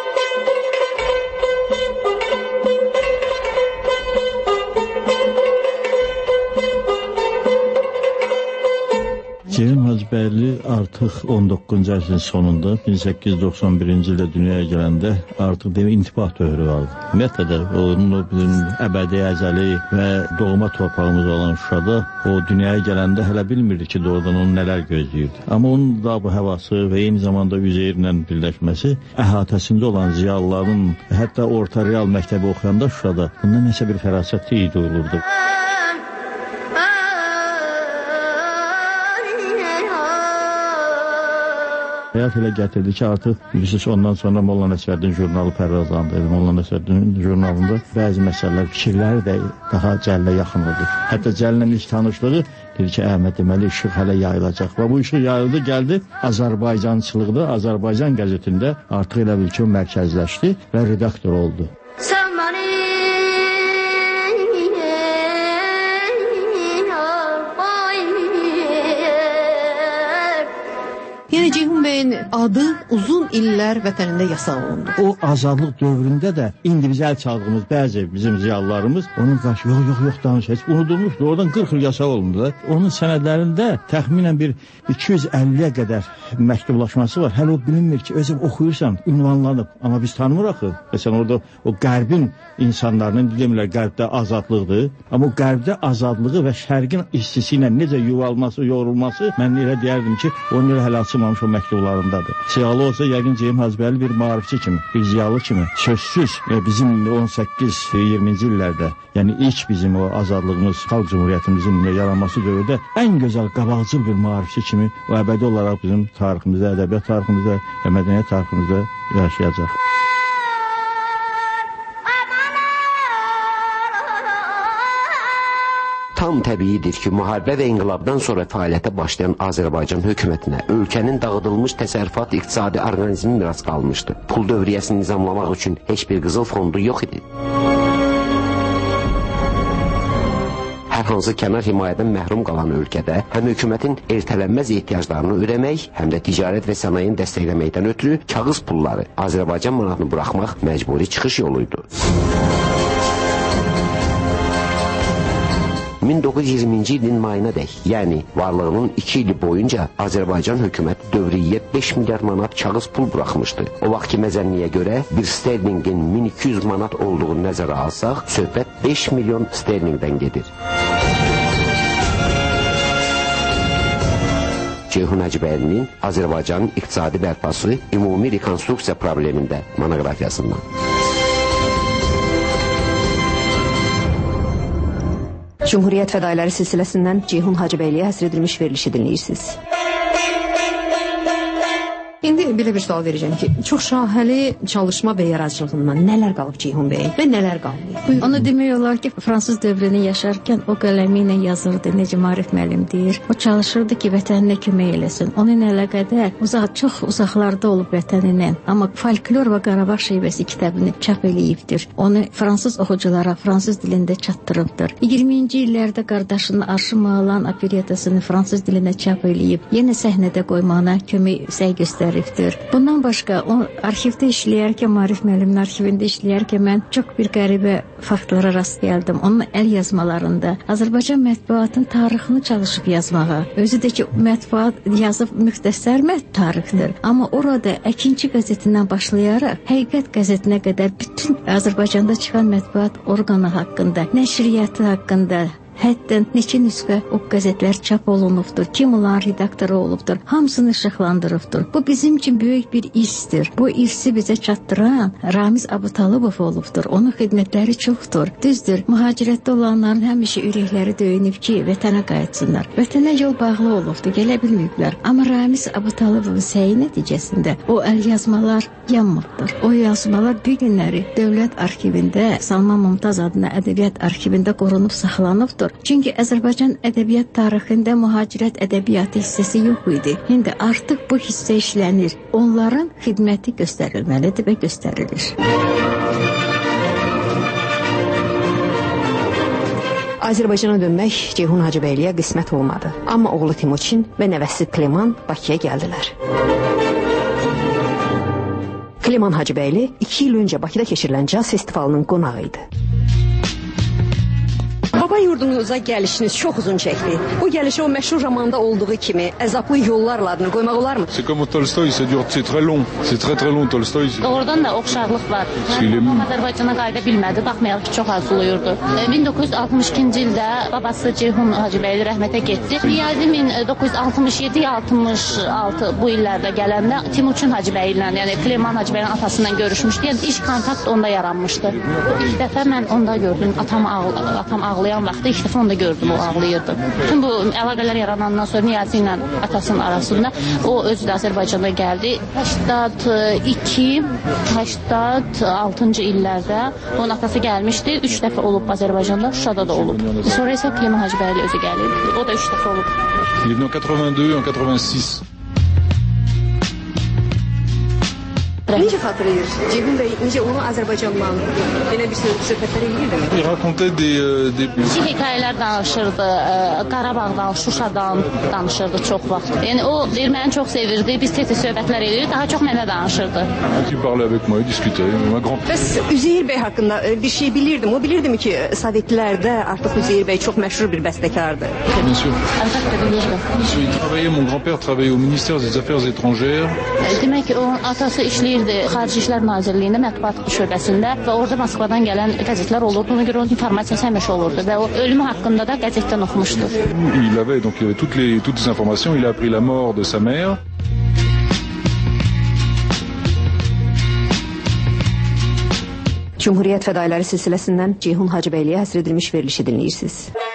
Ceyhun Hacıbəyli artıq on doqquzuncu əsrin sonunda min səkkiz yüz doxsan birinci ildə dünyaya gələndə artıq demək intibah dövrü vardı. Ümumiyyətlə də onun o bizim əbədi əzəli və doğma torpağımız olan Şuşada o dünyaya gələndə hələ bilmirdi ki, doğrudan onu nələr gözləyirdi. Amma onun da bu havası və eyni zamanda Üzeyirlə birləşməsi əhatəsində olan ziyalıların, hətta orta real məktəbi oxuyanda Şuşada bundan nəsə bir fərasət iyi duyulurdu. Həyat elə gətirdi ki, artıq bilirsiniz, ondan sonra Molla Nəsrəddin jurnalı pərrazlandı. Molla Nəsrəddin jurnalında bəzi məsələlər, fikirləri də daha Cəllə yaxın oldu. Hətta Cəllə ilk tanışlığı dedi ki, Əhməd, deməli, işıq hələ yayılacaq. Və bu işıq yayıldı, gəldi Azərbaycançılıqda, Azərbaycan qəzetində artıq elə bil ki, o mərkəzləşdi və redaktor oldu. Yəni Ceyhun bəyin adı uzun illər vətənində yasaq olundu. O azadlıq dövründə də indi biz əl çaldığımız bəzi bizim ziyalılarımız onun qarşı yox, yox, yox danış, heç unudulmuşdu. Oradan qırx il yasaq olundu. Onun sənədlərində təxminən bir iki yüz əlliyə qədər məktublaşması var. Hələ o bilinmir ki, özüm oxuyursan, ünvanlanıb. Amma biz tanımırıq. Məsələn, orada o qərbin insanlarının, demirlər, qərbdə azadlıqdır. Amma o qərbdə azadlığı və şərqin istisi ilə necə yuvalması, yorulması, mən elə deyərdim ki, onun elə hələ açılmamış o məktublarındadır. Siyalı olsa, yəqin Ceyhun Hacıbəyli bir maarifçi kimi, bir ziyalı kimi, sözsüz bizim on səkkiz iyirminci illərdə, yəni ilk bizim o azadlığımız, xalq cumhuriyyətimizin yaranması dövrdə ən gözəl, qabaqcıl bir maarifçi kimi o əbədi olaraq bizim tariximizdə, ədəbiyyat tariximizdə və mədəniyyət tariximizdə yaşayacaq. Tam təbiidir ki, müharibə və inqilabdan sonra fəaliyyətə başlayan Azərbaycan hökumətinə ölkənin dağıdılmış təsərrüfat iqtisadi orqanizmi miras qalmışdı. Pul dövriyyəsini nizamlamaq üçün heç bir qızıl fondu yox idi. Hər hansı kənar himayədən məhrum qalan ölkədə həm hökumətin ertələnməz ehtiyaclarını ödəmək, həm də ticarət və sənayeni dəstəkləməkdən ötürü kağız pulları, Azərbaycan manatını buraxmaq məcburi çıxış yoluydu. min doqquz yüz iyirminci ilin mayına dək, yəni varlığının iki ili boyunca Azərbaycan hökuməti dövriyyə beş milyar manat kağız pul buraxmışdı. O vaxtki məzənniyə görə bir sterlingin min iki yüz manat olduğunu nəzərə alsaq, söhbət beş milyon sterlingdən gedir. Ceyhun Hacıbəylinin Azərbaycanın iqtisadi bərpası ümumi rekonstruksiya problemində monoqrafiyasından. Cumhuriyyət fədailəri silsiləsindən Ceyhun Hacıbəyliyə həsr edilmiş verilişi dinləyirsiniz. İndi belə bir sual verəcəm ki, çox şahəli çalışma və yaradıcılığından nələr qalıb Ceyhun bəy və nələr qalıb? Onu demək olar ki, fransız dövrünü yaşarkən o qələmi ilə yazırdı, necə Maarif müəllim deyir. O çalışırdı ki, vətəninə kömək eləsin. Onun əlaqədar uzaq, çox uzaqlarda olub vətənindən. Amma Folklor və Qarabağ şebəsi kitabını çap eləyibdir. Onu fransız oxuculara fransız dilində çatdırıbdır. iyirminci illərdə qardaşının Arşı Malan operettasını fransız dilinə çap eləyib, yenə səhnədə qoymağına kömək səy göstərir. Bundan başqa, o arxivdə işləyərkən, Maarif müəllimin arxivində işləyərkən mən çox bir qəribə faktlara rast gəldim. Onun əl yazmalarında Azərbaycan mətbuatının tarixini çalışıb yazmağa. Özü də ki, mətbuat yazıb müxtəsər mət tarixdir. Amma orada Əkinçi qəzetindən başlayaraq Həqiqət qəzetinə qədər bütün Azərbaycanda çıxan mətbuat orqanı haqqında, nəşriyyatı haqqında, həddən neçə nüsxə o qəzetlər çap olunubdur, kim onların redaktoru olubdur, hamısını işıqlandırıbdır. Bu bizim üçün böyük bir irsdir. Bu irsi bizə çatdıran Ramiz Abutalıbov olubdur. Onun xidmətləri çoxdur. Düzdür, mühacirətdə olanların həmişə ürəkləri döyünüb ki, vətənə qayıtsınlar. Vətənə yol bağlı olubdur, gələ bilməyiblər. Amma Ramiz Abutalıbovun səyi nəticəsində o əl yazmalar yanmıqdır. O yazmalar bir günləri dövlət arxivində, Salman Mumtaz adına ədəbiyyat arxivində qorunub saxlanıbdır. Çünki Azərbaycan ədəbiyyat tarixində mühacirət ədəbiyyatı hissəsi yox idi. İndi artıq bu hissə işlənir. Onların xidməti göstərilməlidir və göstərilir. Azərbaycana dönmək Ceyhun Hacıbəyliyə qismət olmadı. Amma oğlu Timuçin və nəvəsi Kleman Bakıya gəldilər. Kleman Hacıbəyli iki il öncə Bakıda keçirilən caz festivalının qonağı idi. Baba yurdunuza gəlişiniz çox uzun çəkdi. Bu gəlişə o məşhur romanda olduğu kimi əzablı yollarla adını qoymaq olarmı? C'est comme Tolstoy, c'est dur, c'est très long. C'est très très long Tolstoy. Oradan da oxşarlıq var. Azərbaycana qayıda bilmədi, baxmayaraq ki, çox arzulayırdı. min doqquz yüz altmış ikinci ildə babası Ceyhun Hacıbəyli rəhmətə getdi. Niyazi min doqquz yüz altmış yeddi altmış altı bu illərdə gələndə Timuçin Hacıbəyli ilə, yəni Kleman Hacıbəylinin atasından görüşmüşdü. Yəni iş kontakt onda yaranmışdı. İlk dəfə mən onda gördüm, atam ağl atam ağlayan vaxtı ilk dəfə onda gördüm, o ağlayırdı. Bütün bu əlaqələr yaranandan sonra Niyazi ilə atasının arasında o özü də Azərbaycana gəldi. səksən iki səksən altıncı illərdə onun atası gəlmişdi. üç dəfə olub Azərbaycanda, Şuşada da olub. Sonra isə Kleman Hacıbəyli özü gəlib. O da üç dəfə olub. Il est venu en quatre-vingt-deux, en quatre-vingt-six. Necə xatırlayır? Ceyhun bəy necə onu Azərbaycanla yenə bir söhbətlər edirdi? Il racontait des des Kiçik hekayələr danışırdı, Qarabağdan, Şuşadan danışırdı çox vaxt. Yəni o deyir məni çox sevirdi, biz tez-tez söhbətlər edirdik, daha çox mənə danışırdı. Il parlait avec moi, il discutait. Ma grand. Bəs Üzeyir bəy haqqında bir şey bilirdim. O bilirdim ki, Sovetlərdə artıq Üzeyir bəy çox məşhur bir bəstəkardır. Bien sûr. Əlbəttə bilirdim. Il travaillait, mon grand-père travaillait au ministère des Affaires étrangères. Demək ki, onun atası işləyir Xarici İşlər Nazirliyində mətbuat şöbəsində və orada Moskvadan gələn qəzetlər olurdu. Ona görə onun informasiyası həmişə olurdu və o ölümü haqqında da qəzetdən oxumuşdu. Il avait donc il avait toutes les toutes les informations. Il a appris la mort de sa mère. Cumhuriyyət fədailəri silsiləsindən Ceyhun Hacıbəyliyə həsr edilmiş verilişi dinləyirsiniz.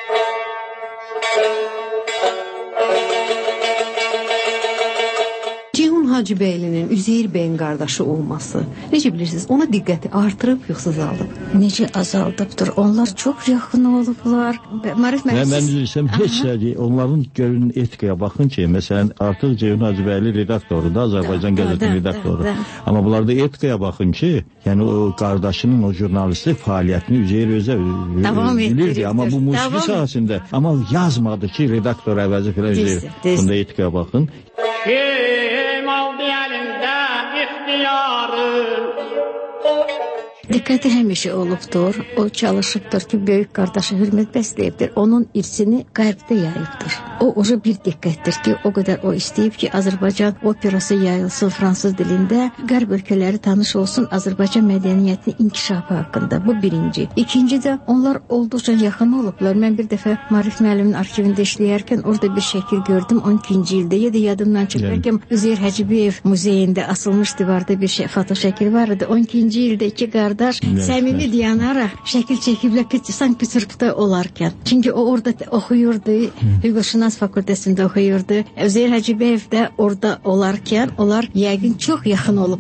Hacıbəylinin Üzeyir bəyin qardaşı olması, necə bilirsiniz, ona diqqəti artırıb yoxsa azaldıb? Necə azaldıbdır? Onlar çox yaxın olublar. Marif mən mən bilirəm, heç şey, onların görünün etikaya baxın ki, məsələn, artıq Ceyhun Hacıbəyli redaktorudur, Azərbaycan qəzetinin redaktoru. Amma bunlarda etikaya baxın ki, yəni o qardaşının o jurnalistlik fəaliyyətini Üzeyir özə bilirdi, amma bu musiqi sahəsində, amma yazmadı ki, redaktor əvəzi filan Üzeyir. Bunda etikaya baxın. Kim aldı elinden ihtiyarı? Diqqəti həmişə olubdur. O çalışıbdır ki, böyük qardaşı hörmət bəsləyibdir. Onun irsini qərbdə yayıbdır. O ucu bir diqqətdir ki, o qədər o istəyib ki, Azərbaycan operası yayılsın fransız dilində, qərb ölkələri tanış olsun Azərbaycan mədəniyyətinin inkişafı haqqında. Bu birinci. İkinci də onlar olduqca yaxın olublar. Mən bir dəfə Marif müəllimin arxivində işləyərkən orada bir şəkil gördüm. on ikinci ildə ya da yadımdan çıxarkən Üzeyir Hacıbəyev muzeyində asılmış divarda bir şey, foto şəkil var idi. on ikinci ildə iki qardaş səmimi dayanaraq şəkil çəkiblər Sankt Peterburqda olarkən. Çünki o orada oxuyurdu, hüquqşünas fakültəsində oxuyurdu. Üzeyir Hacıbəyev də orada olarkən onlar yəqin çox yaxın olub.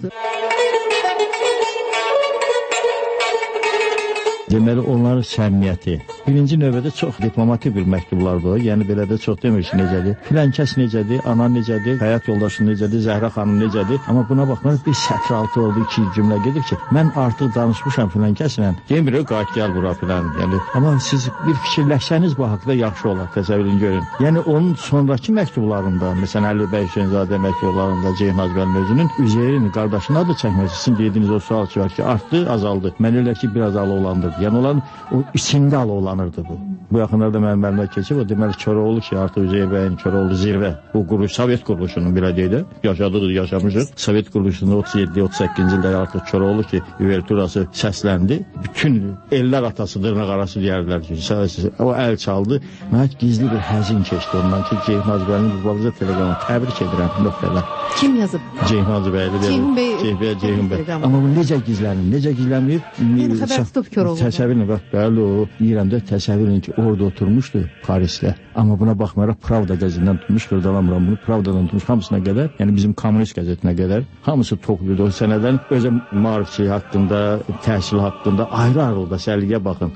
Deməli, onların səmimiyyəti. Birinci növbədə çox diplomatik bir məktublardır. Yəni, belə də çox demir ki, necədir. Filan kəs necədir, ana necədir, həyat yoldaşı necədir, Zəhra xanım necədir. Amma buna baxmayaraq bir sətr altı oldu, iki cümlə gedir ki, mən artıq danışmışam filan kəslə. Demir, qayıt gəl bura filan. Yəni, amma siz bir fikirləşsəniz bu haqda yaxşı olar, təsəvvürün görün. Yəni, onun sonraki məktublarında, məsələn, Əli bəy Hüseynzadə məktublarında Ceyhun Hacıbəyli özünün Üzeyrin qardaşının adı çəkməsi. Sizin dediyiniz o sual ki, var ki, artdı, azaldı. Mən elə ki, biraz alovlandırdı. Yəni, olan o içində alovlanırdı bu. Bu yaxınlarda mənim əlimə keçib, o deməli Koroğlu ki, artıq Üzeyir bəyin Koroğlu zirvə, bu quruluş, Sovet quruluşunun belə deyək də, yaşadıq, yaşamışıq. Sovet quruluşunda otuz yeddi otuz səkkizinci ildə artıq Koroğlu ki, üverturası səsləndi. Bütün ellər atası dırnaq arası deyərdilər ki, o əl çaldı. Məhət gizli bir həzin keçdi ondan ki, Ceyhun Hacıbəyinin bu balaca teleqramı təbrik edirəm nöqtələr. Kim yazıb? Ceyhun Hacıbəyli. Ceyhun bəy. Ceyhun bəy. Amma bu necə gizlənir, necə gizlənmir? Yəni xəbər tutub Koroğlu. Təsəvvürlə, bax, bəli o, İrəndə təsəvvürlə ki, orada oturmuşdu Parisdə. Amma buna baxmayaraq Pravda qəzetindən tutmuş, qırdalamıram bunu, Pravdadan tutmuş hamısına qədər, yəni bizim Kommunist qəzetinə qədər hamısı toxluydu o sənədən. Özə maarifçi haqqında, təhsil haqqında ayrı-ayrılıqda səliqəyə baxın.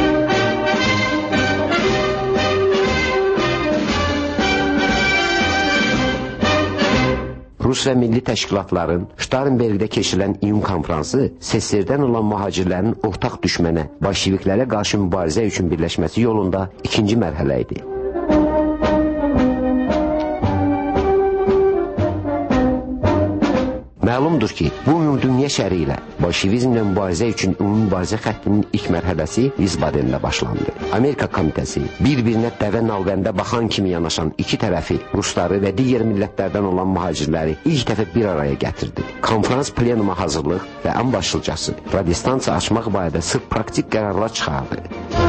Rus və milli təşkilatların Ştarenbergdə keçirilən iyun konfransı S S R-dən olan mühacirlərin ortaq düşmənə, bolşeviklərə qarşı mübarizə üçün birləşməsi yolunda ikinci mərhələ idi. Məlumdur ki, bu ümumdünya şəri ilə bolşevizmlə mübarizə üçün ümumi mübarizə xəttinin ilk mərhələsi Wiesbadenlə başlandı. Amerika komitəsi bir-birinə dəvə nalbəndə baxan kimi yanaşan iki tərəfi, Rusları və digər millətlərdən olan mühacirləri ilk dəfə bir araya gətirdi. Konferans plenuma hazırlıq və ən başlıcası radiostansiya açmaq barədə sırf praktik qərarlar çıxardı.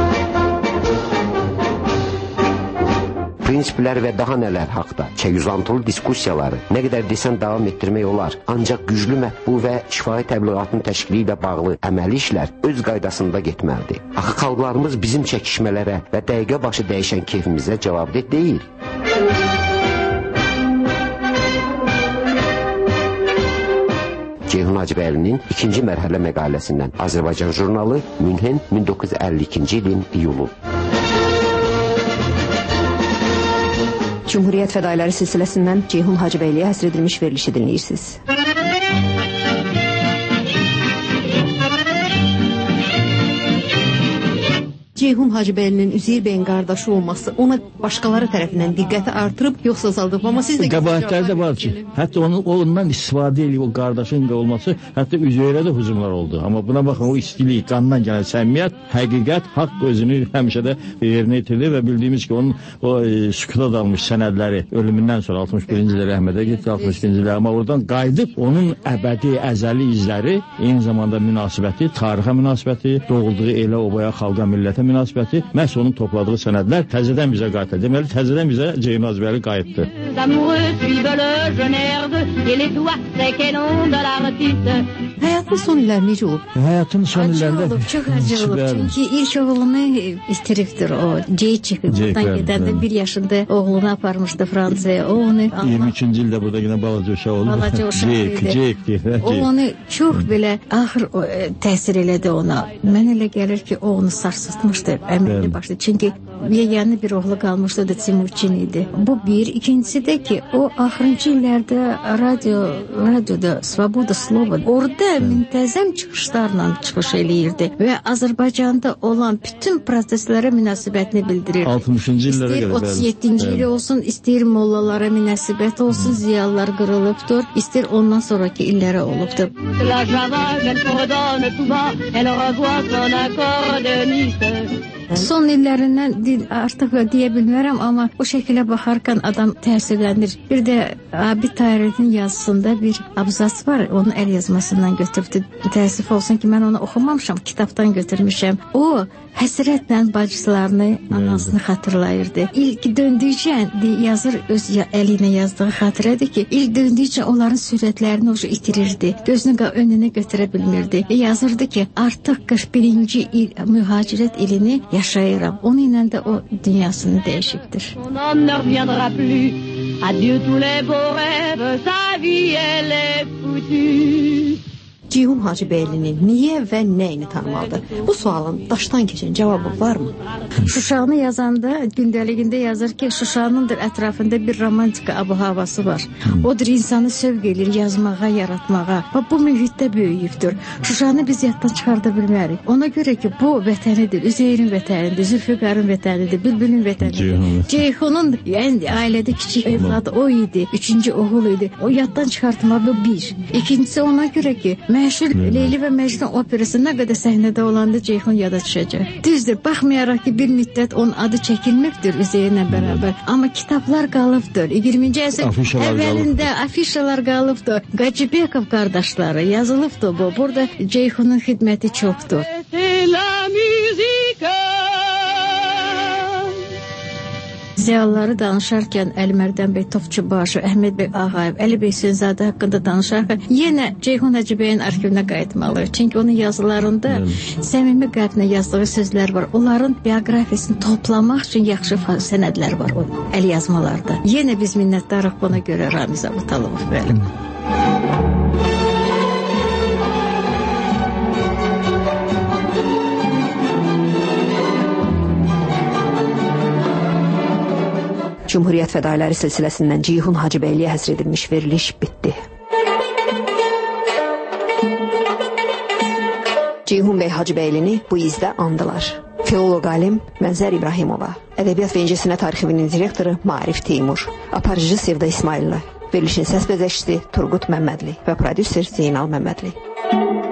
Prinsiplər və daha nələr haqda çəküzlantılı diskussiyaları nə qədər desən davam etdirmək olar. Ancaq güclü mətbu və şifahi təbliğatın təşkili ilə bağlı əməli işlər öz qaydasında getməlidir. Axı xalqlarımız bizim çəkişmələrə və dəqiqə başı dəyişən keyfimizə cavabdeh deyil. Ceyhun Hacıbəylinin ikinci mərhələ məqaləsindən Azərbaycan jurnalı Münhen min doqquz yüz əlli ikinci ilin iyulu. Cumhuriyyət fədailəri silsiləsindən Ceyhun Hacıbəyliyə həsr edilmiş verilişi dinləyirsiniz. Ceyhun Hacıbəylinin Üzeyir bəyin qardaşı olması ona başqaları tərəfindən diqqəti artırıb, yoxsa azaldıb? Amma siz də qəbahətləri də var ki, hətta onun ondan istifadə edib o qardaşın olması, hətta Üzeyirə də hücumlar oldu. Amma buna baxın, o istilik, qandan gələn səmimiyyət, həqiqət, haqq özünü həmişə də yerinə itirdi və bildiyimiz ki, onun o e, sükuta dalmış sənədləri ölümündən sonra altmış birinci ildə rəhmətə getdi, altmış ikinci ildə, amma oradan qayıdıb onun əbədi, əzəli izləri, eyni zamanda münasibəti, tarixə münasibəti, doğulduğu elə obaya, xalqa, millətə münasibəti, məhz onun topladığı sənədlər təzədən bizə qayıtdı. Deməli, təzədən bizə Ceyhun Hacıbəyli qayıtdı. Həyatın son illəri necə olub? Həyatın son illərində olub, çox acı olub. Çünki ilk oğlunu itiribdir o. Ceyçik buradan gedəndə bir yaşında oğlunu aparmışdı Fransaya. O onu iyirmi ikinci ildə burada yine balaca uşaq oldu. Balaca uşaq idi. Ceyk deyir. O onu çox belə ağır təsir elədi ona. Mən elə gəlir ki, o onu sarsıtmışdı əməlli başlı. Çünki yeganə bir oğlu qalmışdı, o da Timurçin idi. Bu bir. İkincisi də ki, o axırıncı illərdə radyo, radyoda Svoboda Slova orada müntəzəm çıxışlarla çıxış eləyirdi və Azərbaycanda olan bütün proseslərə münasibətini bildirirdi. altmışıncı illərə qədər. otuz yeddinci ili olsun, istəyir mollalara münasibət olsun, ziyalılar qırılıbdır, istəyir ondan sonraki illərə olubdur. Son illərindən artıq deyə bilmərəm, amma o şəkilə baxarkən adam təsirlənir. Bir də Abid Tahirəddin yazısında bir abzas var, onun əl yazmasından götürdü. Təəssüf olsun ki, mən onu oxumamışam, kitabdan götürmüşəm. O həsrətlə bacılarını, anasını xatırlayırdı. İlk döndükcə yazır, öz əli ilə yazdığı xatirədir ki, ilk döndükcə onların sürətlərini o itirirdi. Gözünü önünə götürə bilmirdi. Və yazırdı ki, artıq qırx birinci il mühacirət ilini yaşayıram. Onun ilə də o dünyasını dəyişibdir. Ceyhun Hacıbəylinin niyə və nəyini tanımalıdır? Bu sualın daşdan keçən cavabı varmı? Şuşanı yazanda gündəligində yazır ki, Şuşanındır ətrafında bir romantika abu-havası var. Odur insanı sövq edir yazmağa, yaratmağa. Və bu mühitdə böyüyübdür. Şuşanı biz yaddan çıxarda bilmərik. Ona görə ki, bu vətənidir, Üzeyrin vətənidir, Zülfüqarın vətənidir, Bülbülün vətənidir. Ceyhunun yəni, ailədə kiçik evladı o idi, üçüncü oğul idi. O yaddan çıxartmağı bir. İkincisi ona görə ki, mən məşhur Leyli və Məcnun operası nə qədər səhnədə olanda Ceyhun yada düşəcək. Düzdür, baxmayaraq ki, bir müddət onun adı çəkilməkdir Üzeyirlə bərabər, amma kitablar qalıbdır. iyirminci əsr əvvəlində afişalar qalıbdır. Qacibekov qardaşları yazılıbdır bu. Burada Ceyhunun xidməti çoxdur. Ziyalıları danışarkən Əlimərdən bəy Topçubaşı, Əhməd bəy Ağayev, Əli bəy Sönzadə haqqında danışarkən yenə Ceyhun Hacıbəyin arxivinə qayıtmalıyıq. Çünki onun yazılarında səmimi qəlblə yazdığı sözlər var. Onların bioqrafiyasını toplamaq üçün yaxşı sənədlər var o əl yazmalarda. Yenə biz minnətdarıq buna görə Ramiz Abutalov bəlim. Cumhuriyyət fədailəri silsiləsindən Ceyhun Hacıbəyliyə həsr edilmiş veriliş bitdi. Ceyhun bəy Hacıbəylini bu izdə andılar. Filoloq alim Mənzər İbrahimova, Ədəbiyyat və İncəsənət Arxivinin direktoru Maarif Teymur, aparıcı Sevda İsmailova, verilişin səs bəzəkçisi Turqut Məmmədli və prodüser Zeynal Məmmədli.